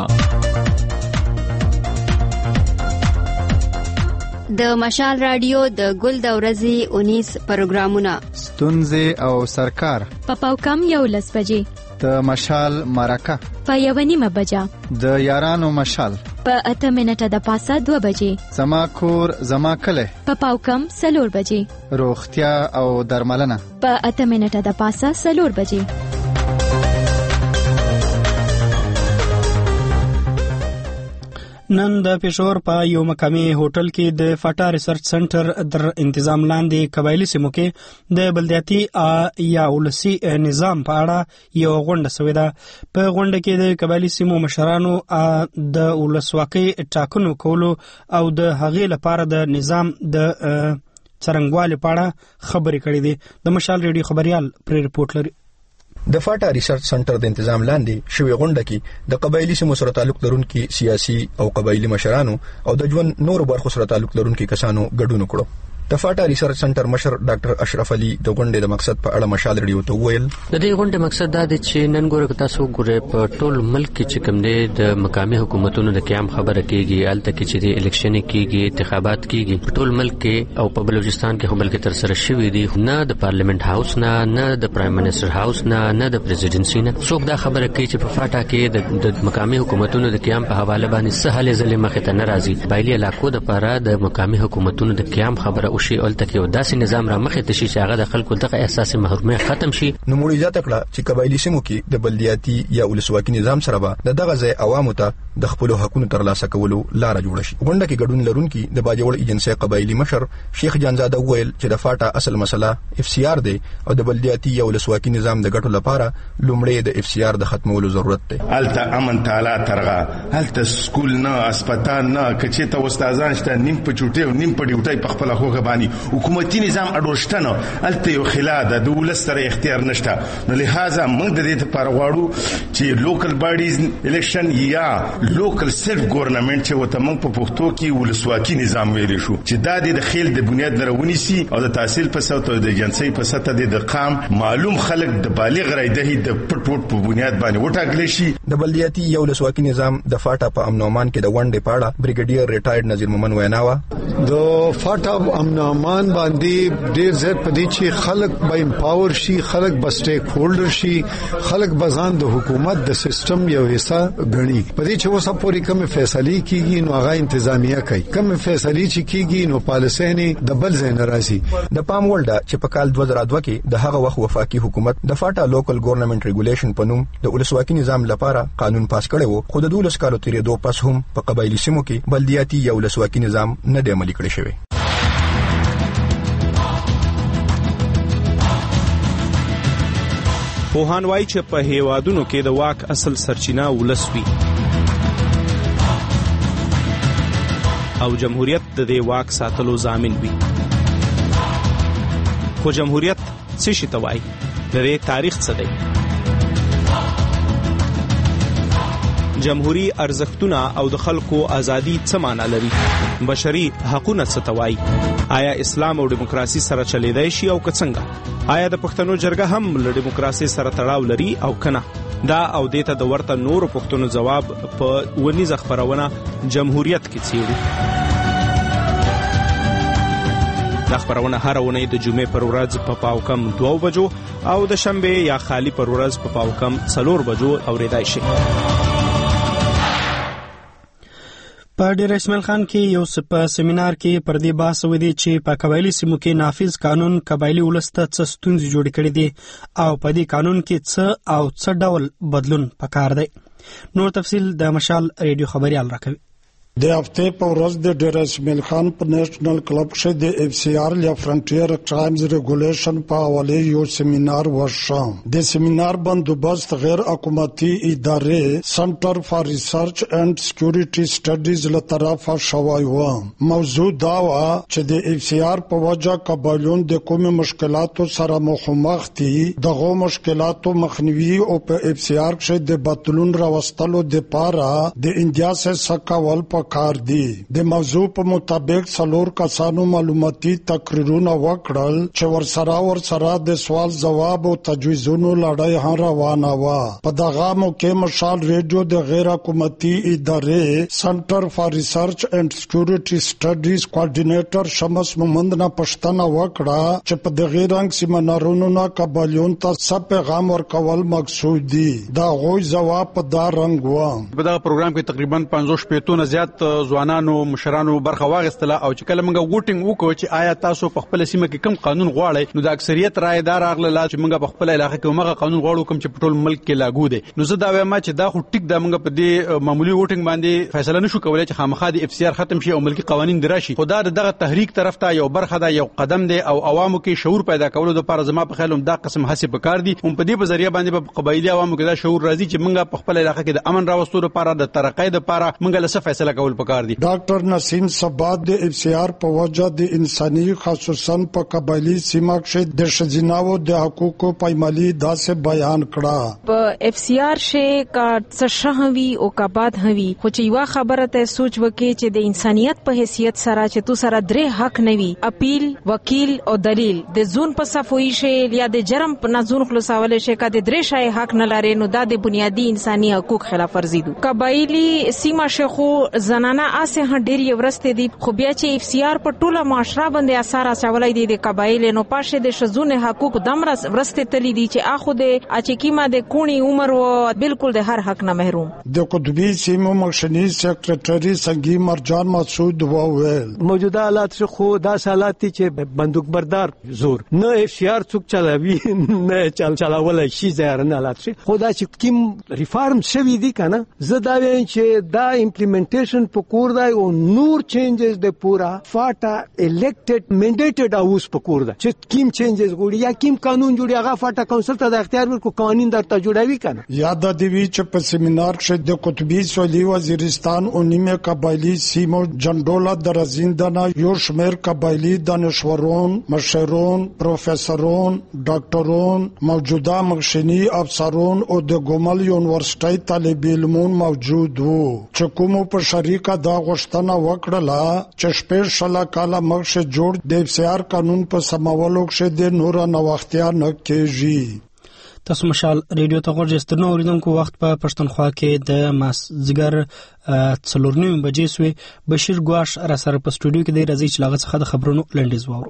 Speaker 18: د مشال رادیو د ګل د ورځې اونیس پروګرامونه
Speaker 19: ستونزې او سرکار
Speaker 18: په پاوکم یو لس بجې
Speaker 19: د مشال مرکه
Speaker 18: په یو نیمه بجه
Speaker 19: د یارانو مشال
Speaker 18: په اته منټه د پاسه دوه بجې
Speaker 19: زما کور زما کله
Speaker 18: په پاوکم سلور بجې
Speaker 19: روغتیا او درملنه
Speaker 18: په اته منټه د پاسه سلور بجې.
Speaker 1: نن د پېښور په یو مقامي هوټل کې د فاټا ریسرچ سنټر در تنظیم لاندې قبایلی سیمو کې د بلدیاتي یا ولسي نظام په اړه یو غونډه شوې ده. په غونډه کې د قبایلی سیمو مشرانو د ولسواکۍ ټاکنو کولو او د هغې لپاره د نظام د څرنګوالي په اړه خبرې کړې دي. د مشال ریډیو خبريال پر ریپورت لري.
Speaker 20: د فاټا ریسرچ سنټر د تنظیم لاندې شوی غونډه کې د قبایلی سیمو سره تعلق لرونکي سیاسي او قبایلی مشرانو او د ژوند نور برخو سره تعلق لرونکي کسانو ګډون وکړو. د فاټا ریسرچ سنټر مشر ډاکټر اشرف علي د غونډې د مقصد په اړه مشال ریډیو ته وویل.
Speaker 21: د دې غونډې مقصد دا دی چې نن ګوره تاسو ګوره په ټول ملک کې چې کوم دی د مقامي حکومتونو د قیام خبره کیږي، الته کې چې د الیکشن کیږي، انتخابات کیږي په ټول ملک کې او په بلوچستان کې هم بلکې تر سره شوې دي. نه د پارلیمنت هاوس نه نه د پرایم منسٹر هاوس نه نه د پریزیډنسي نه څوک دا خبره کوي چې په فاټا کې د مقامي حکومتونو د قیام په حواله باندې څه هلې ځلې مخې ته نه راځي. بایلي علاقو د لپاره د مقامي حکومتونو د قیام خبره وشي الته کې داسې نظام را مخې ته شي چې هغه د خلکو دغه احساس محرومیت ختم شي.
Speaker 20: نو موږ اجازه کړه چې قبایلی سیمو کې د بلدیاتي یا ولسواکي نظام سره به دغه ځای عوامو ته د خپل حقوقو ترلاسه کولو لار جوړ شي. غونډه کې ګډون لرونکي د باجوړ ایجنسي قبایلی مشر شیخ جانزاده وویل چې د فاټا اصل مسله اف سی آر دی او د بلدیاتي یا ولسواکي نظام د ګټو لپاره لومړی د اف سی آر د ختمولو ضرورت دی.
Speaker 22: الته امن تعالی ترغه الته سکول نه اسپیټال نه کچې ته استادان شته نیم په چوټي او نیم په ډیوټي په خپل خوغه باندې حکومتي نظام اډوشتنه الته یو خلاف د ولستر اختیار نشته. نو لہذا موږ د دې لپاره غواړو چې لوکل باډیز الیکشن یا لوکل سیلف ګورنمنت چې وته موږ په پښتو کې ولسواکي نظام ویل شو چې دا د خیل د بنیاد لرونی سي او د تحصیل په سطح او د جنسي په سطح د قام معلوم خلک د بالغ رایده د پټ پټ په بنیاد باندې وټاکل شي.
Speaker 20: د بلدیاتي یا ولسواکي نظام د فاټا په امن او امان کې د ونډې پاړه بریګیډیر ریټایرډ نذیر مومن ویناوه
Speaker 23: د فاټا امن
Speaker 2: نامان باندې ډیر زیات پدې چې خلک به امپاور شي، خلک به سټیک هولډر شي، خلک به ځان د حکومت د سیستم یو حصہ ګڼي. پدې چې اوسه پورې کوم فیصله کیږي نو هغه انتظامیه کوي، کوم فیصله چې کیږي نو پالیسي نه د بل ځای نه راځي.
Speaker 20: د پام وړ ده چې په کال دوه زره دوه کې د هغه وخت وفاقي حکومت د فاټا لوکل ګورنمنت ریګولیشن په نوم د ولسواکي نظام لپاره قانون پاس کړی وو، خو د دولس کالو تیرېدو پس هم په قبایلی سیمو کې بلدیاتي یا ولسواکي نظام نه دی عملي کړی شوی.
Speaker 4: پوهان وایي چې په هیوادونو کې د واک اصل سرچینه ولس وي او جمهوریت د دې واک ساتلو ضامن وي. خو جمهوریت څه شي ته وایي؟ د دې تاریخ څه دی؟ جمهوری ارزښتونه او د خلکو ازادي څه معنی لري؟ بشري حقوقونه څه ته وایي؟ آیا اسلام او دیموکراسي سره چلیدای شي او که څنګه؟ آیا د پښتنو جرګه هم له دیموکراسي سره تړاو لري او کنه؟ دا او دیته د ورته نورو پښتنو جواب په ونیزه خبرونه جمهوریت کې څیړو. دا خبرونه هر اونۍ د جمعې پر ورځ په پاو کم دوه بجو او د شنبه یا خالی پر ورځ په پاو کم څلور بجو اوریدای شي.
Speaker 1: په ډیر اسماعیل خان کې یو په سیمینار کې پر دې بحث ودی چې په قبایلی سیمو کې نافذ قانون قبایلی ولسته څه ستونزې جوړې کړې دي او په دې قانون کې څه او څه ډول بدلون پکار دی. نور تفصیل د مشال ریډیو خبريال راکوي.
Speaker 23: د هفته په ورځ د ډیر اسماعیل خان په نېشنل کلب کې د اف سی آر یا فرنټیر کرایمز ریګولیشن په حواله یو سیمینار وشو. د سیمینار بندوبست غیر حکومتي ادارې سنټر فار ریسرچ اینڈ سکیورټي سټډیز له طرفه شوی و. موضوع دا و چې د اف سی آر په وجه قبایلون د کوم مشکلاتو سره مخامخ دي، دغه مشکلاتو مخنیوي او په اف سی آر کې د بدلون راوستلو لپاره د انډیا سره سکاول په کار دی. د موضوع په مطابق څلور کسانو معلوماتي تقریرونه وکړل چې ورسره ورسره د سوال جواب او تجویزونو لړۍ هم روانه و. په دغه موقع مشال ریډیو د غیر حکومتي ادارې سنټر فار ریسرچ اینڈ سکیورټي سټډیز کوارډینیټر شمس محمد نه پښتنه وکړه چې په دغه رنګ سیمینارونو نه قبایلیون ته څه پیغام ورکول مقصود دي. دا غوي جواب په دا رنګ و.
Speaker 24: په دا پروګرام کې تقریبا پنځوس شپږ نه زیات ځوانانو مشرانو برخه واغستله او چې کله موږ ووټینګ وکړو چې آیا تاسو په خپل سیمه کې کوم قانون غواړئ، نو د اکثریت رائے دار اغله چې موږ په خپل علاقې کې موږ قانون غواړو کوم چې په ټول ملک کې لاګو دی. نو زه دا وایم چې دا خو ټیک دا موږ په دې معمولی ووټینګ باندې فیصله نشو کولای چې خامخا د اف سی آر ختم شي او ملکی قوانين دراشي. خو دا دغه تحریک طرف ته یو برخه ده، یو قدم دی او عوامو کې شعور پیدا کولو لپاره زما په خیال هم دا قسم هڅې پکار دي. هم په دې په ذریعہ باندې په قبایلی عوامو کې دا شعور راځي چې موږ په خپل علاقې کې د امن راوستلو لپاره د ترقۍ لپاره موږ له څه فیصله کول پکار دي.
Speaker 23: ډاکټر نسیم سبات د اف سی آر په وجه د انساني خصوصا په قبایلی سیمه کې د شجناو د حقوقو پایمالي داسې بیان کړه.
Speaker 25: په اف سی آر شې کا څه شهوي او کا باد هوي، خو چې یو خبره ته سوچ وکړي چې د انسانيت په حیثیت سره چې تو سره درې حق نوي، اپیل، وکیل او دلیل، د زون په صفوي شې یا د جرم په نزون خلاصول شي کا د درې شای حق نه لري، نو د بنیادی انساني حقوق خلاف ورزي دي. قبایلی سیمه شخو زنانه اسه ډېر یو ورسته دي، خو بیا چې اف سی آر په ټوله معاشره باندې اثر اچولای دي د قبایل نو پاشه د شزونه حقوق دمر ورسته تللی دي چې اخو د اچکیما د کونی عمر او بالکل د هر حق نه محروم.
Speaker 23: د قطبی سیمو مخشنی سیکریټری سنگی مرجان مسعود وویل
Speaker 26: موجوده حالات خو دا حالات چې بندوق بردار زور نه اف سی آر څوک چلاوي نه چل چلاولای شي زهر نه حالات شي. خدا چې کیم ریفارم شوی دي کنه زه دا وایم چې دا امپلیمنټیشن په کور دی او نور چینجز د پورا فاټا الیکټډ منډیټډ هاوس په کور دی چې کیم چینجز غوړي یا کیم قانون جوړي هغه فاټا کونسل ته د اختیار ورکو قوانین درته جوړوي کنه.
Speaker 23: یاد دی وی چې په سیمینار کې د قطبی سولي وزیرستان او نیمه قبایلی سیمو جندولا درزیندنا یو شمیر قبایلی دانشورون، مشرون، پروفیسورون، ډاکټرون، موجوده مخشنی افسرون او د ګومل یونیورسيټي طالب علمون موجود وو چې کوم په شریکه دا غوښتنه وکړه چې شپږ شل کاله مخکې جوړ د اف سی آر قانون په سمولو کې د نور نوښتیا نه کېږي.
Speaker 1: تاسو مشال ریډیو ته غوږ یاست. نو اوریدونکو وخت په پښتونخوا کې د مازدیګر څلور نیمې بجې سوې. بشیر ګواش را سره په سټوډیو کې دی. راځي چې لاغه څخه د خبرونو لنډیز واورو.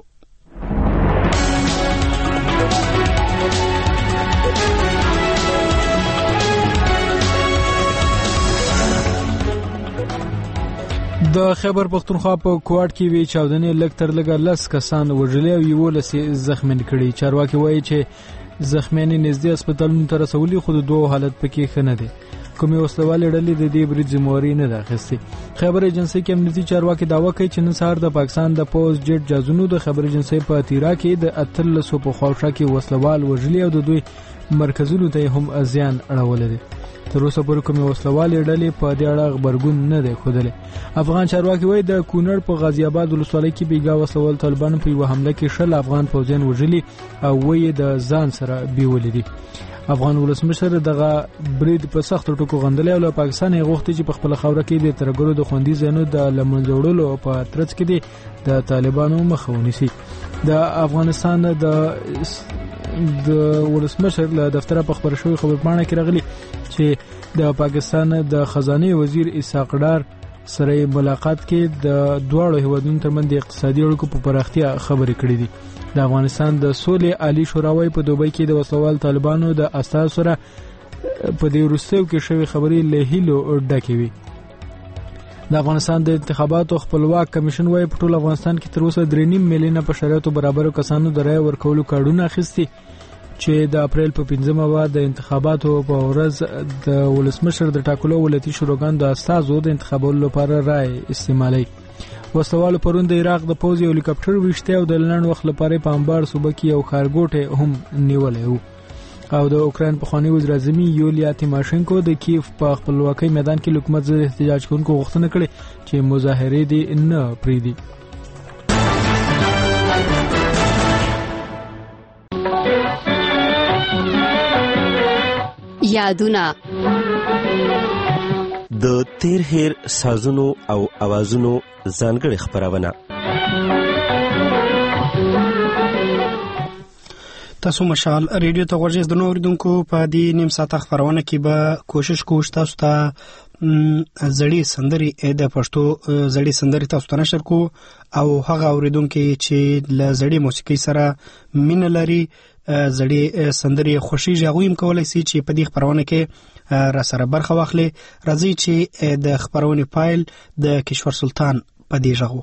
Speaker 3: د خیبر پختونخوا په کوټ کې وی چاودنې لږ تر لږه لس کسان وژلي او یو لسې زخمین کړي. چارواکي وایي چې زخمیان نږدې هسپتالونو ته رسولي، خو د دوه حالت پکې ښه نه دی. کومې وسلوالې ډلې د دې برید ذمہواري نه ده اخیستې. خیبر ایجنسۍ کې امنیتي چارواکي دعوا کوي چې نن سهار د پاکستان د پوز جیټ جازونو د خیبر ایجنسۍ په تیرا کې د اتلسو په خواوشا کې وسلوال وژلي او د دوی مرکزونو ته هم ازیان اړولی دی. تر اوسه پورې کومې وسلوالې ډلې په دې اړه خبرګون نه دی ښودلی. افغان چارواکي وایي د کونړ په غازي آباد ولسوالۍ کې بیګا وسلوال طالبانو په یوه حمله کې شل افغان پوځیان وژلي او ویې د ځان سره بیولي دي. افغان ولسمشر دغه برید په سختو ټکو غندلی او له پاکستان یې غوښتي چې په خپله خاوره کې د ترهګرو د خوندي ځایونو د له منځه وړلو په ترڅ کې دي د طالبانو مخه ونیسي. د افغانستان د د ولسمشر له دفتره په خبر شوی خبرپاڼه کې راغلی چې د پاکستان د خزانه وزیر اسحاق ډار سره ملاقات کې د دواړو هیوادونو ترمنځ د اقتصادي اړیکو په پراختیا خبرې کړې دي. د افغانستان د سولې عالی شوراوی په دوبۍ کې د وسلوال طالبانو د استازو سره په دې وروستیو کې شوی خبرې له هیلو ډکې وي. د افغانستان د انتخاباتو خپلواک کمیشن وايي په ټول افغانستان کې تر اوسه درې نیم میلیونه په شرایطو برابرو کسانو د رایې ورکولو کارډونه اخیستي چې د اپریل په پنځمه به د انتخاباتو په ورځ د ولسمشر د ټاکلو ولایتي شوراګانو د استازو د انتخابولو لپاره رایې استعمالوي. وسلوالو پرون د عراق د پوځ یو هلیکاپټر ویشته او د لنډ وخت لپاره په انبار صوبه کې یو ښارګوټی هم نیولی و. او د اوکراین پخوانی وزیر اعظم یولیا تیماشنکو د کیف په خپلواکۍ میدان کې حکومت ضد احتجاج کوونکو غوښتنه کړې چې مظاهرې دې نه پرېږدي.
Speaker 18: یادونه
Speaker 5: د تیر هیر سازونو او اوازونو ځانګړې خبرونه.
Speaker 1: تاسو مشال ریډیو ته غوږ یاست. د نو اوریدونکو په دې نیم ساعته خبرونه کې به کوشش کوو تاسو ته زړې سندرې د پښتو زړې سندرې تاسو ته نشر کو او هغه اوریدونکو چې ل زړې موسیقي سره مینه لري زړې سندرې خوشي ژغویم کولای شي چې په دې خبرونه کې را سره برخه واخلي. راځي چې د خبرونه پایل د کشور سلطان په دې ژغو.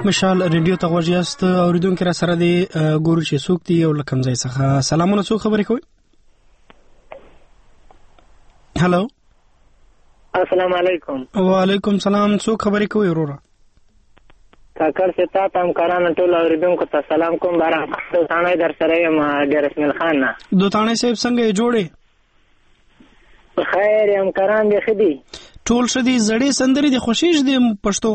Speaker 1: مشال ریډیو ته غوښیاست اوریدونکو را سره دی ګورو چې څوک دی او لکم ځای څخه سلامونه څوک خبرې کوي. هالو
Speaker 6: السلام علیکم.
Speaker 1: وعلیکم سلام. څوک خبرې کوي وروره؟
Speaker 6: کاکر سے تا تام کران ټول اوریدونکو ته سلام کوم. باران دوتانه در سره یم ډیر اسماعیل خان نه.
Speaker 1: دوتانه صاحب څنګه جوړې؟
Speaker 6: خیر یم کران دې خدي
Speaker 1: ټول شدي زړې سندري دي خوشیش دي پښتو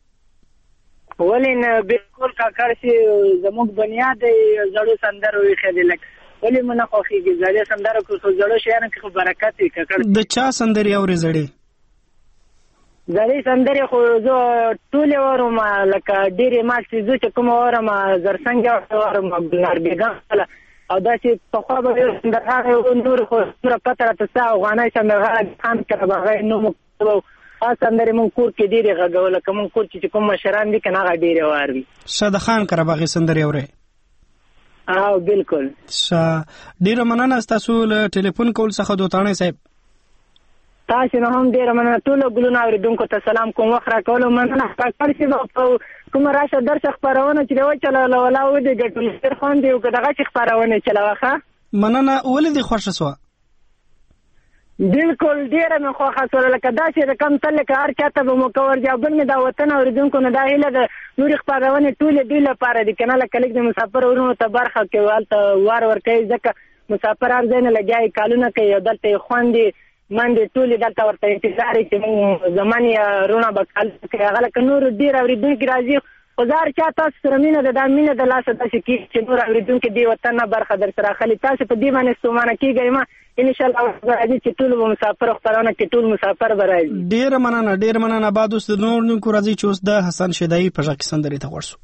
Speaker 6: ولین بالکل کاکر سي زموږ بنیاد زړو سندرو وي خدي لک ولی مونږ خو خيږي زړې سندرو کو زړو شهر کې خو برکت وي کاکر.
Speaker 1: د چا سندري اوري زړې؟
Speaker 6: زړې سندري خو زه ټول اورم لکه ډېرې ما چې زه کوم اورم زرسنګ اورم بلار بیگم او دا چې په خوا به سندرغاړی نور خو نوره پته راته ستا افغانۍ سندرغاړی خان کرباغی نوم و هغه سندرې مونږ کور کې ډېرې غږو لکه مونږ کور چې کوم مشران دي که نه هغه ډېرې وار وي.
Speaker 1: ښه د خان کرباغي سندرې اورئ؟
Speaker 6: او بالکل.
Speaker 1: ښه ډېره مننه ستاسو له ټلیفون کول څخه دوتاڼی صاحب.
Speaker 6: تاسو نه هم ډېره مننه. ټولو ګلونه اورېدونکو ته سلام کوم. وخت راکولو مننه. کاکړ صاحب کومه راشه درس خپرونه چې وچلوله ولا ودې ګټل ډېر خوند یې وکړه دغه چې خپرونه یې چلوه ښه.
Speaker 1: مننه. ولې دې خوښه سوه؟
Speaker 6: بالکل ډېره مې خوښه سوله لکه داسې د کم تل لکه هر چا ته به مو کور دي او بل مې دا وطن اورېدونکو نه دا هیله د نورې خپرونې ټولې دوی لپاره دي که نه لکه لږ د مسافر ورونو ته برخه کوي هلته وار ورکوي ځکه مسافر هر ځای نه لګیا یې کالونه کوي او دلته یې خوندې منډې ټولې دلته ورته انتظار یې چې مونږ زمان یې رونه به کالونه کوي هغه لکه نور ډېر اورېدونکي راځي خو زه هر چا تاسو سره مینه ده دا مینه د لاسه داسې کېږي چې نور اورېدونکي دې وطن نه برخه در سره اخلي. تاسو په دې باندې ستومانه کېږئ مه انشاءالله راځي چې ټول به مسافر خپرونه کې ټول مسافر به راځي.
Speaker 1: ډېره مننه ډېره مننه. بعد اوس د نور اورېدونکو راځي چې اوس د حسن شیدایي په غږ کې سندرې ته غوږ شو.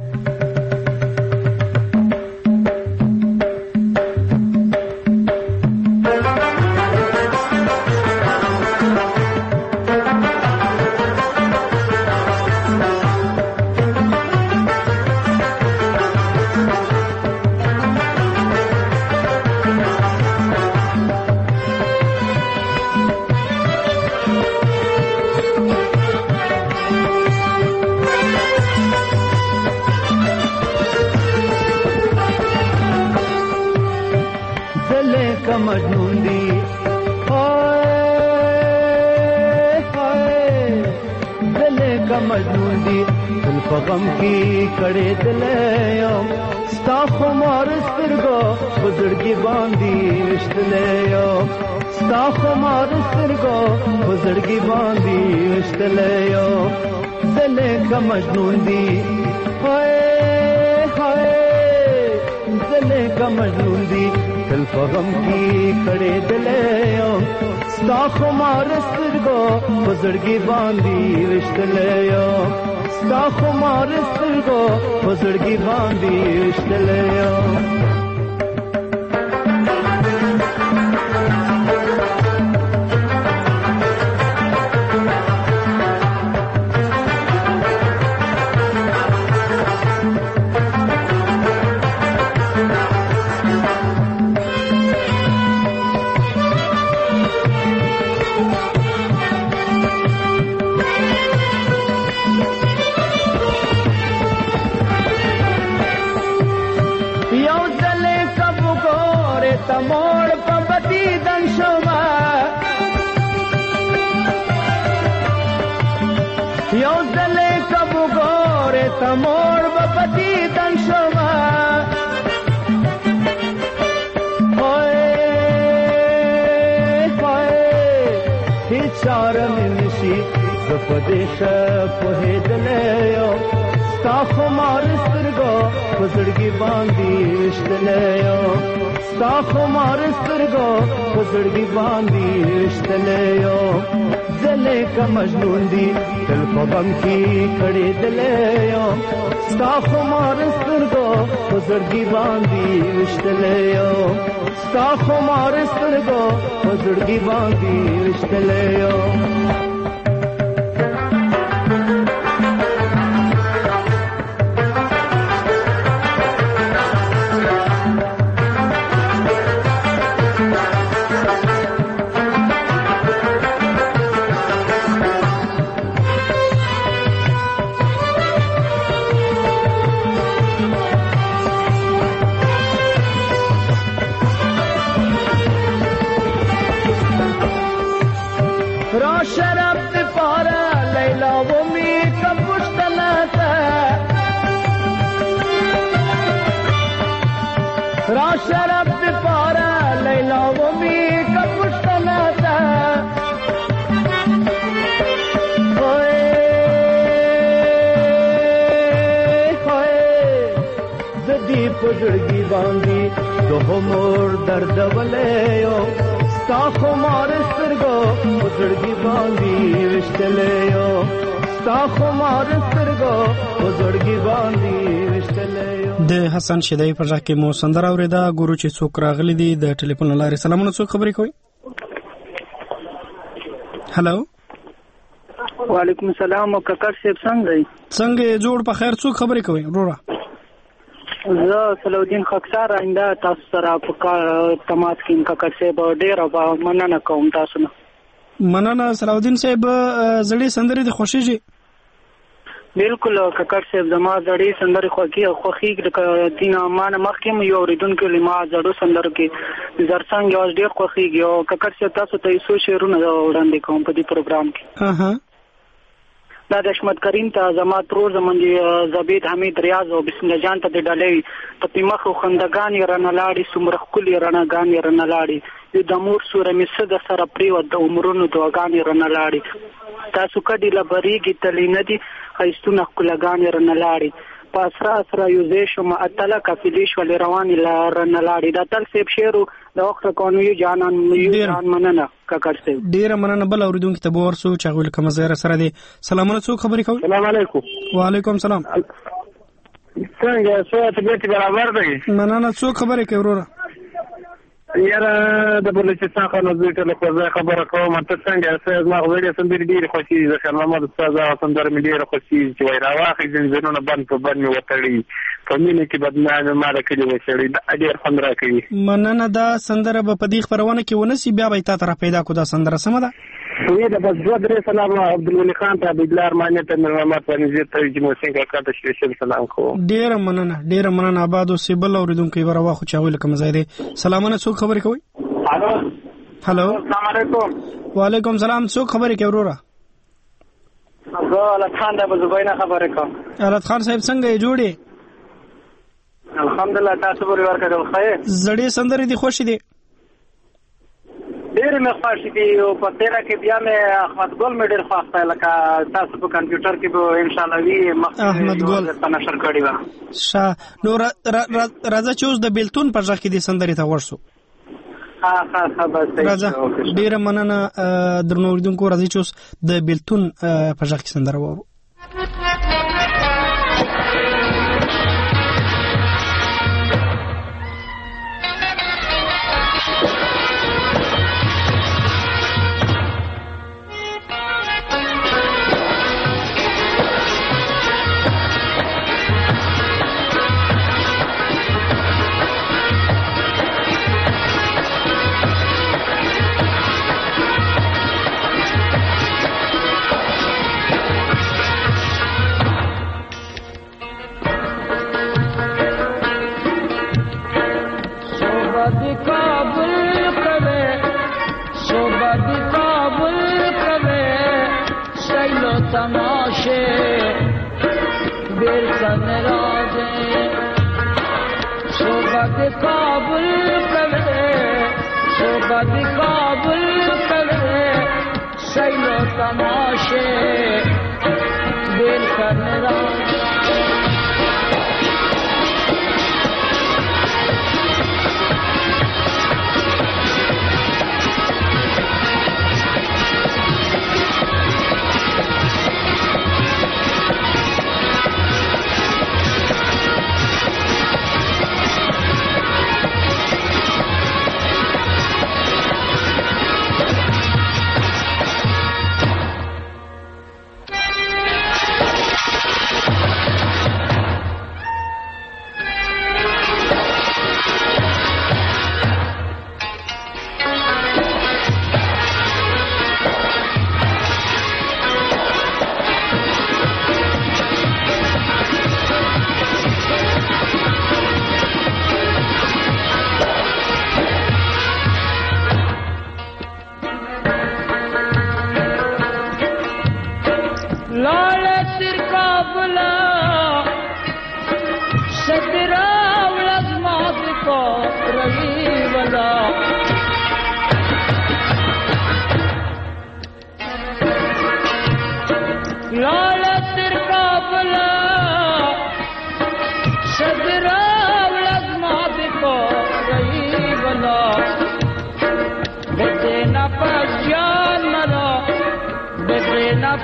Speaker 7: مجنون دی هائے ہائے دل کا مجنون دی دل په غم کې کړه دل یو ستا خمار سترګو بزرګي باندې وشتل یو ستا خمار سترګو بزرګي باندې وشتل یو دل کا مجنون دی هائے ہائے دل کا مجنون دی دل په غم کې کړه دل یو ستا خمار سترګو بزرګي باندې وشتل یو ستا خمار سترګو بزرګي باندې وشتل یو تمور پبتی دن شما یو زلے کب گورے تمور پبتی دن شما ہوئے ہوئے هیچار منشی زپدیش پوہے دلے یو ستا خمار سترگو بزرگی باندی وشتلے یو ستا خمار سترگو بزرگی باندی وشتل یو دلے کا مجنون دی دل په غم کې کړي دل یو ستا خمار سترگو بزرگی باندی وشتل یو ستا خمار سترگو بزرگی باندی وشتل یو را شرف دی پارا لیلا و می کپشتنا تا ہوئے ہوئے زدی پجڑگی باندی دو مور درد ولیو ستا خمار سترگو پجڑگی باندی وشتلیو ستا خمار سترگو پجڑگی باندی وشتلیو.
Speaker 1: د حسن شیدای په ځکه مو سندره اوریدا ګورو چې څوک راغلي دي د ټلیفون لارې. سلامونه، څوک خبرې کوي؟ هلو
Speaker 8: وعلیکم السلام. ککړ صاحب څنګه یې؟
Speaker 1: څنګه جوړ په خیر؟ څوک خبرې کوي وروره؟
Speaker 8: زه صلاح خاکسار آینده تاسو سره په تماس کې ککړ صاحب ډېره مننه کوم تاسو نه.
Speaker 1: مننه صلاح الدین صاحب. زړې سندرې د خوښیږي؟
Speaker 8: بالکل ککړ صاحب زما زړې سندرې خوښي خوښي د دینه مان مخکې یو اوریدونکو لما زړو سندرو کې زرڅنګ یو ډېر خوښيږي او ککړ صاحب تاسو ته یو شعرونه وړاندې کوم په دې پروګرام کې.
Speaker 1: اها
Speaker 8: دا د احمد کریم ته زما ترور زمونږ زبید حمید ریاض او بسم الله جان ته د ډالۍ په پیمخ خندګان رنلاړي سمرخ کلی رنګان رنلاړي د مور سوره مس د سره پریو د عمرونو دوغان رنلاړي تاسو کډی لبريږي تلې ندي خيستونه کلګان رنلاړي پاسرا اسرا یوزې شو ما اتلا کفلیش ول روان رنلاړي دا تل سیب شیرو د وخت قانون یو جانان یو جان مننه ککړ سیب
Speaker 1: ډیر مننه. بل اوریدونکو ته ورسو چې غوښل کوم زیره سره دي. سلامونه، څوک خبرې کوي؟
Speaker 9: السلام علیکم.
Speaker 1: وعلیکم السلام.
Speaker 9: څنګه څه طبيعت برابر دی؟
Speaker 1: مننه. څوک خبرې کوي وروره؟
Speaker 9: یاره د بلوچستان خلک ته له کوزه خبره کوم. ته څنګه څه ما غوړې سندرې ډېرې خوښې دي. خیر محمد استاد سندره مې ډېره خوښې چې وای راواخې ځنځیرونه بند په بند مې وتړي په مینه کې بدنامه ما د کلي وشړي دا ډېر خوند راکوي.
Speaker 1: مننه. دا سندره به په دې خبرونه کې ونسی بیا به تا ته پیدا کو. دا سندره سمه ده؟
Speaker 9: وی دا بس دوه درې سلام عبدالولي خان ته عبدالله ارماني ته میر محمد پنځه ته چې مو څنګه کاته شپږ سلام کوم.
Speaker 1: ډېر مننه ډېر مننه. آباد او سیبل اوریدونکو یې وروا خو چاویل کوم ځای دی. سلامونه، څوک خبرې کوي؟
Speaker 9: هلو
Speaker 1: هلو
Speaker 9: السلام علیکم.
Speaker 1: وعلیکم السلام. څوک خبرې کوي وروره؟
Speaker 9: زه الحمد خان د زبینه خبرې کوم.
Speaker 1: الحمد خان صاحب څنګه یې جوړې؟
Speaker 9: الحمدلله. تاسو پرې ورکړل خیر؟
Speaker 1: زړې سندرې دي خوښې دي؟
Speaker 9: ډېر مې خوښې دي او په تیره کې بیا مې احمد ګل مې ډېر خوښ دی لکه تاسو په کمپیوټر کې به ان شاء الله وي
Speaker 1: احمد ګل
Speaker 9: نشر کړی و.
Speaker 1: ښه نو راځه چې اوس د بیلتون په ځخ کې دي سندرې ته ورسو.
Speaker 9: ها ها ها بس
Speaker 1: راځه. ډېر مننه درنو اوریدونکو. راځي چې اوس د بیلتون په ځخ کې سندره وورو.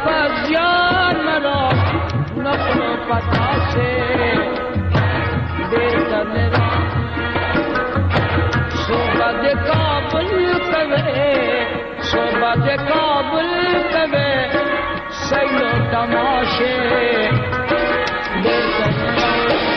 Speaker 7: پزیان مرا نقل و پتا سے دیر کرنے را صحبت کابل کبے صحبت کابل کبے سیلو تماشے دیر کرنے را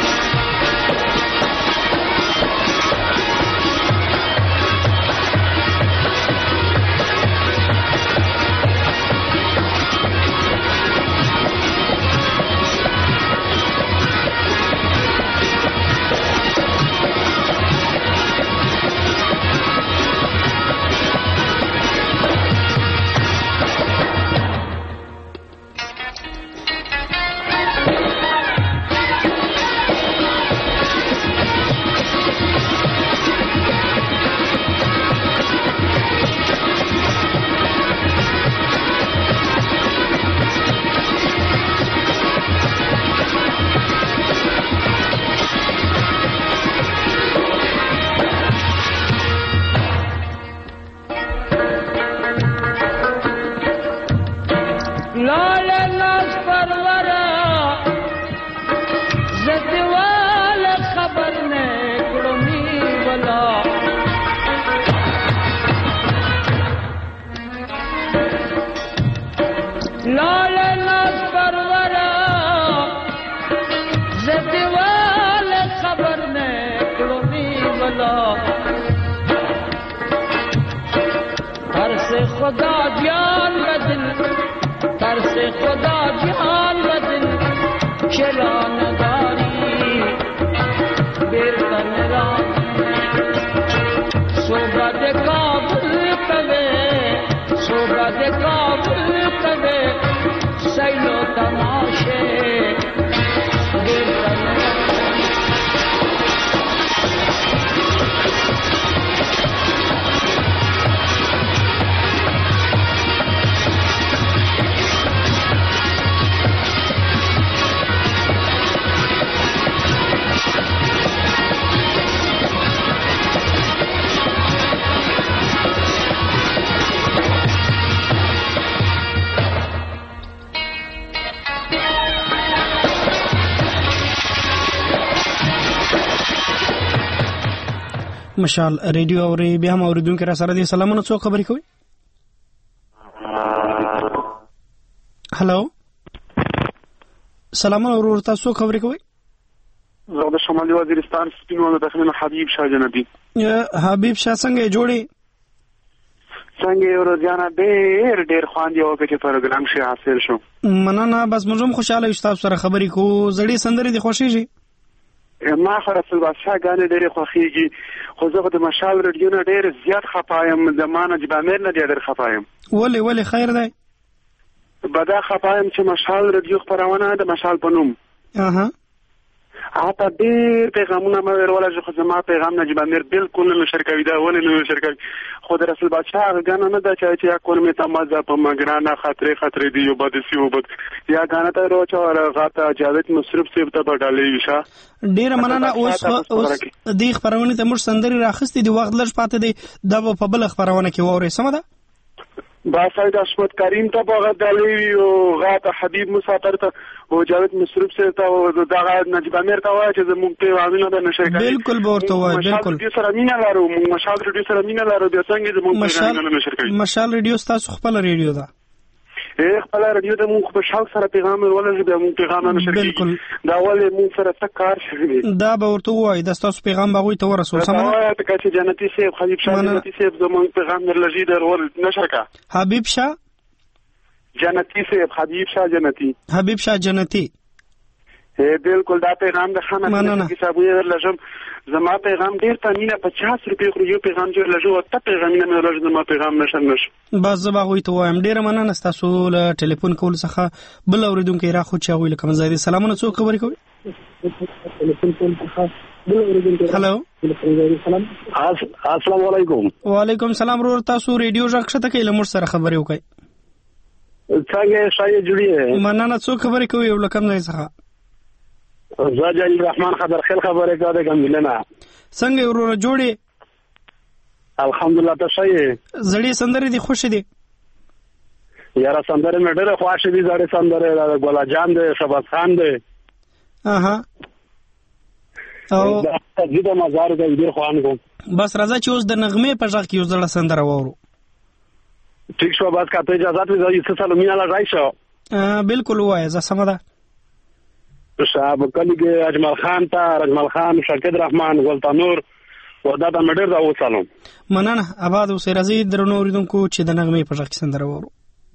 Speaker 7: خدا جان بدل تر سے خدا جان بدل چلا نگاری بیر کنرا صحبت کابل کبے صحبت کابل کبے سیلو تماشے بیر کنرا
Speaker 1: مشال ریډیو اوري بیا هم اوریدونکو را سره دي سلامونه څو خبرې کوي هالو سلامونه ورور تاسو خبرې کوي
Speaker 10: زه د شمالي وزیرستان سپینو د داخلي حبیب شاه جنبي
Speaker 1: حبیب شاه څنګه جوړي
Speaker 10: څنګه ورځانا ډېر ډېر خواندي او چې پروګرام شي حاصل شو
Speaker 1: مننه بس موږ هم خوشاله یو تاسو سره خبرې کوو زړې سندرې دي خوشيږي
Speaker 10: ما خو رسول بادشاه غانې ډېر خوخيږي خو زه د مشال رادیو نه ډېر زیات خپایم د مانه جبامیر نه ډېر خپایم
Speaker 1: ولې ولې خیر دی
Speaker 10: بدا خپایم چې مشال رادیو خبرونه د مشال په نوم
Speaker 1: اها
Speaker 10: اته ډېر پیغامونه مې ورول چې خو زما پیغام نه جبامیر بالکل نه شرکوي دا ولې نه شرکوي خو د رسول بادشاه غانې نه دا چې یا کول مې تمازه په مګرانه خطرې خطرې دی یو بد سی وبد یا غانې ته روچ او غاته جاوید مصرف سیب ته بدلې وشا
Speaker 1: ډیر مننه اوس اوس د خبرونه ته موږ سندري راخستې دی وخت لږ پاتې دی د په بل خبرونه کې ووري سم ده
Speaker 10: با سید عصمت کریم ته بغدالي او غاته حبیب مسافر ته او جاوید مصرف سے ته او دغه نجیب امیر ته وایي چې زموږ په عاملونو د نشه کوي
Speaker 1: بالکل ورته وایي بالکل
Speaker 10: د سره مینا لرو مشال ریډیو سره مینا لرو د څنګه زموږ په عاملونو نشه کوي
Speaker 1: مشال ریډیو تاسو خپل ریډیو ده
Speaker 10: اے خپل ریډیو ته موږ په شاو سره پیغام ورولې د موږ پیغام نشه کوي
Speaker 1: بالکل
Speaker 10: دا ولې موږ سره څه کار شوی
Speaker 1: دا به ورته وایي د تاسو پیغام به ته ورسول سم
Speaker 10: دا ته چې جنتی سیب حبیب شاه جنتی سیب زموږ پیغام درلږي درول نشه کا
Speaker 1: حبیب شاه
Speaker 10: جنتی سے حبیب شاہ جنتی
Speaker 1: حبیب شاہ جنتی
Speaker 10: اے بالکل دا پیغام د خانه کې حسابوي لږم زما پیغام ډیر تامینه پچاس روپے خو یو پیغام جو لږو ته پیغام نه لږ زما پیغام نشم نش
Speaker 1: بس زما غوي ته وایم ډیر مننه تاسو له ټلیفون کول څخه بل اوریدونکو را خو چا ویل کوم زادي سلامونه څو خبرې کوي هالو
Speaker 11: السلام علیکم
Speaker 1: وعلیکم السلام ورور تاسو ریډیو ژغښته کې لمر سره خبرې وکړئ
Speaker 11: څنګه شای جوړیه
Speaker 1: مننه څو خبرې کوي یو لکم ځای څخه
Speaker 11: زاجل الرحمن خبر خیر خبره کوي ګملنه
Speaker 1: څنګه ورور جوړي
Speaker 11: الحمدلله ته شای
Speaker 1: زړې سندرې دي خوشې دي
Speaker 11: یاره سندره مې ډېره خوښې دي زړې سندره د ګولا جان دی شباز خان دی
Speaker 1: اها او
Speaker 11: دا د مزار د ډېر خوان کوم
Speaker 1: بس راځه چې اوس د نغمې په ځای کې یو ځل سندره وورو
Speaker 11: ٹھیک شو بس کا ته اجازه وي چې څه مینا لا راځي
Speaker 1: بالکل وای زه سم ده
Speaker 11: صاحب کلیګ اجمل خان ته اجمل خان شاکر رحمان ګلتانور ودا د مډر دا وصالم
Speaker 1: مننه آباد اوسې راځي درنو اوریدونکو چې د نغمې په ځای کې سندره وورو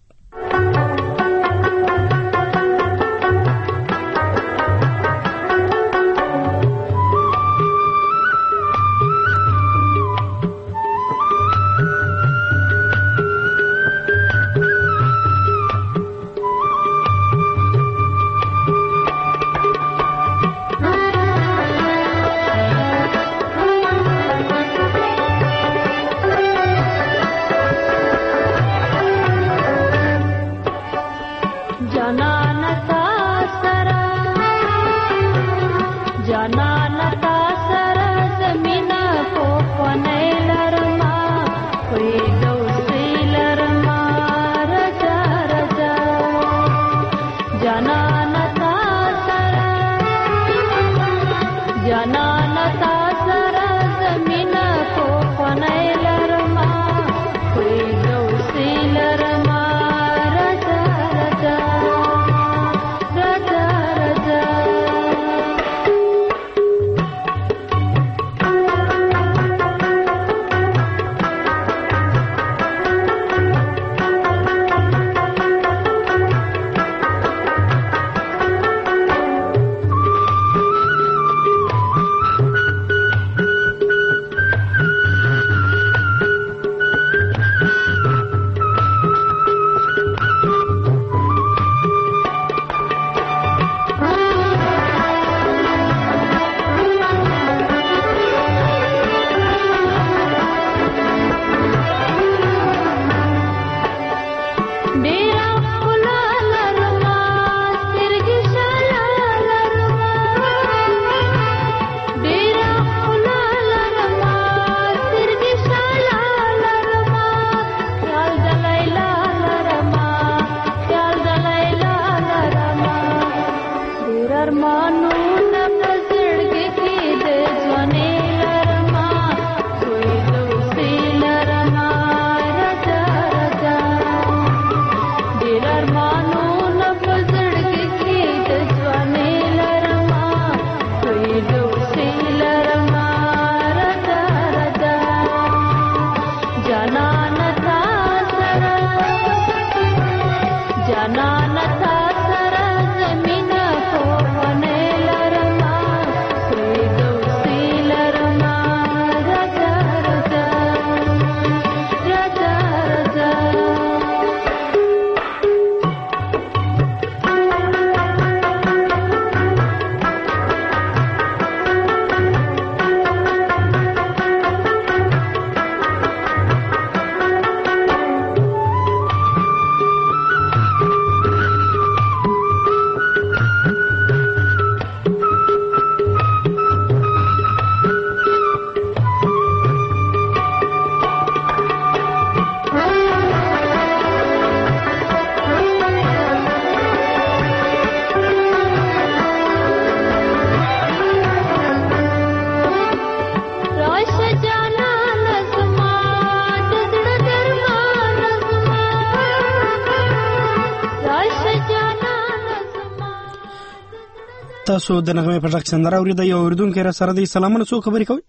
Speaker 1: تاسو د نغمې په ځای کې سندره اورئ. د یو اوریدونکو را سره د سلامونه څو خبرې کوي؟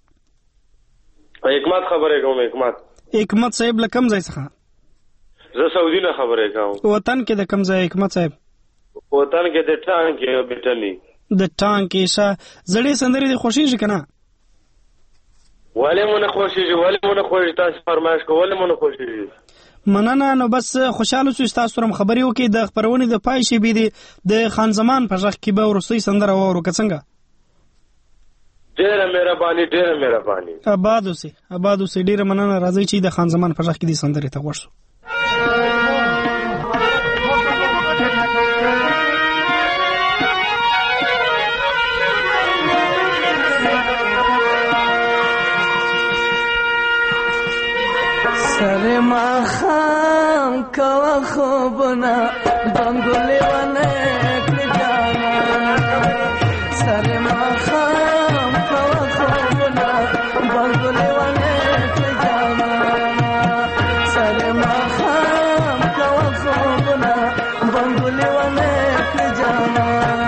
Speaker 12: حکمت خبرې کوم. حکمت
Speaker 1: حکمت صاحب له کوم ځای څخه؟
Speaker 12: زه سعودي نه خبرې کوم.
Speaker 1: وطن کې د کوم ځای حکمت صاحب؟
Speaker 12: وطن کې د ټانګ کې بیٹنی
Speaker 1: د ټانګ کې شه زړې سندرې د خوشیږي کنه؟
Speaker 12: ولې مونږ خوشیږي ولې مونږ خوشی تاسو فرمایش کوئ ولې مونږ خوشیږي؟
Speaker 1: مننه. نو بس خوشاله شو تاسو سره خبرې وکړي. د خبرونې د پای شي بي دي د خان زمان په ځخ کې به ورسې سندره وورو که څنګه؟
Speaker 12: ډېره مهرباني ډېره مهرباني.
Speaker 1: آباد اوسې آباد اوسې ډېره مننه. راځي چې د خان زمان په ځخ کې دي سندرې ته ورسو.
Speaker 7: سر ما خام کوا خوبنا بنگولی ونه کجانا سر ما خام کوا خوبنا بنگولی ونه کجانا سر ما خام کوا خوبنا بنگولی ونه کجانا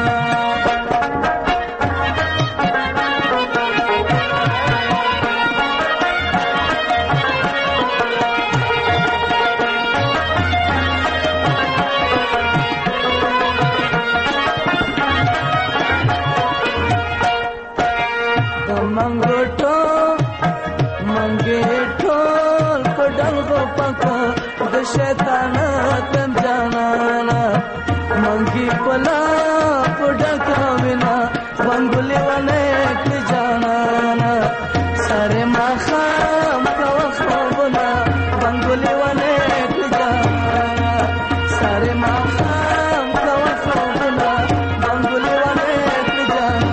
Speaker 7: शैताना तम जाना मंगी पला पुडा काविना बंगुली वने के जाना सारे माखाम कवा खोबना बंगुली वने के जाना सारे माखाम कवा खोबना बंगुली वने के जाना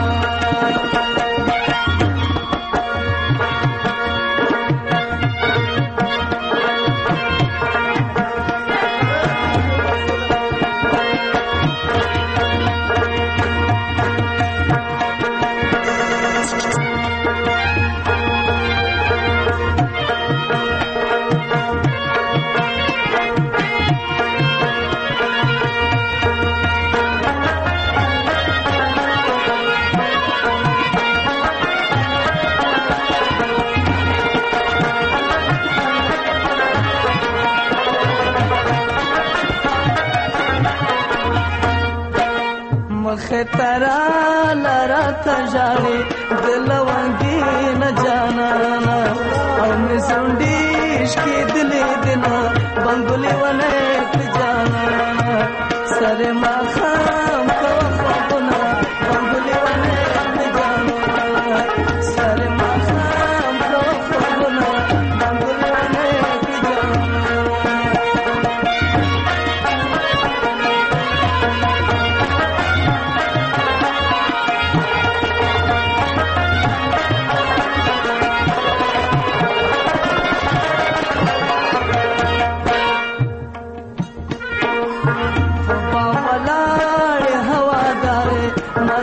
Speaker 7: तरा लरा तजारे दिलवंगी न जाना और मिसुंडीश की दिली दिना बंगुली वने जाना सरे माखाम को खोना बंगुली वने जाना सरे माखाम को खोना बंगुली वने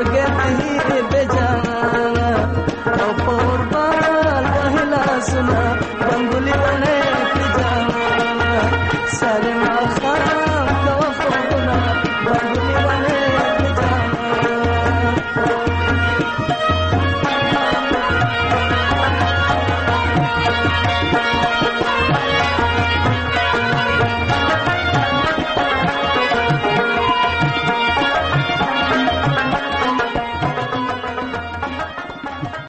Speaker 7: सुना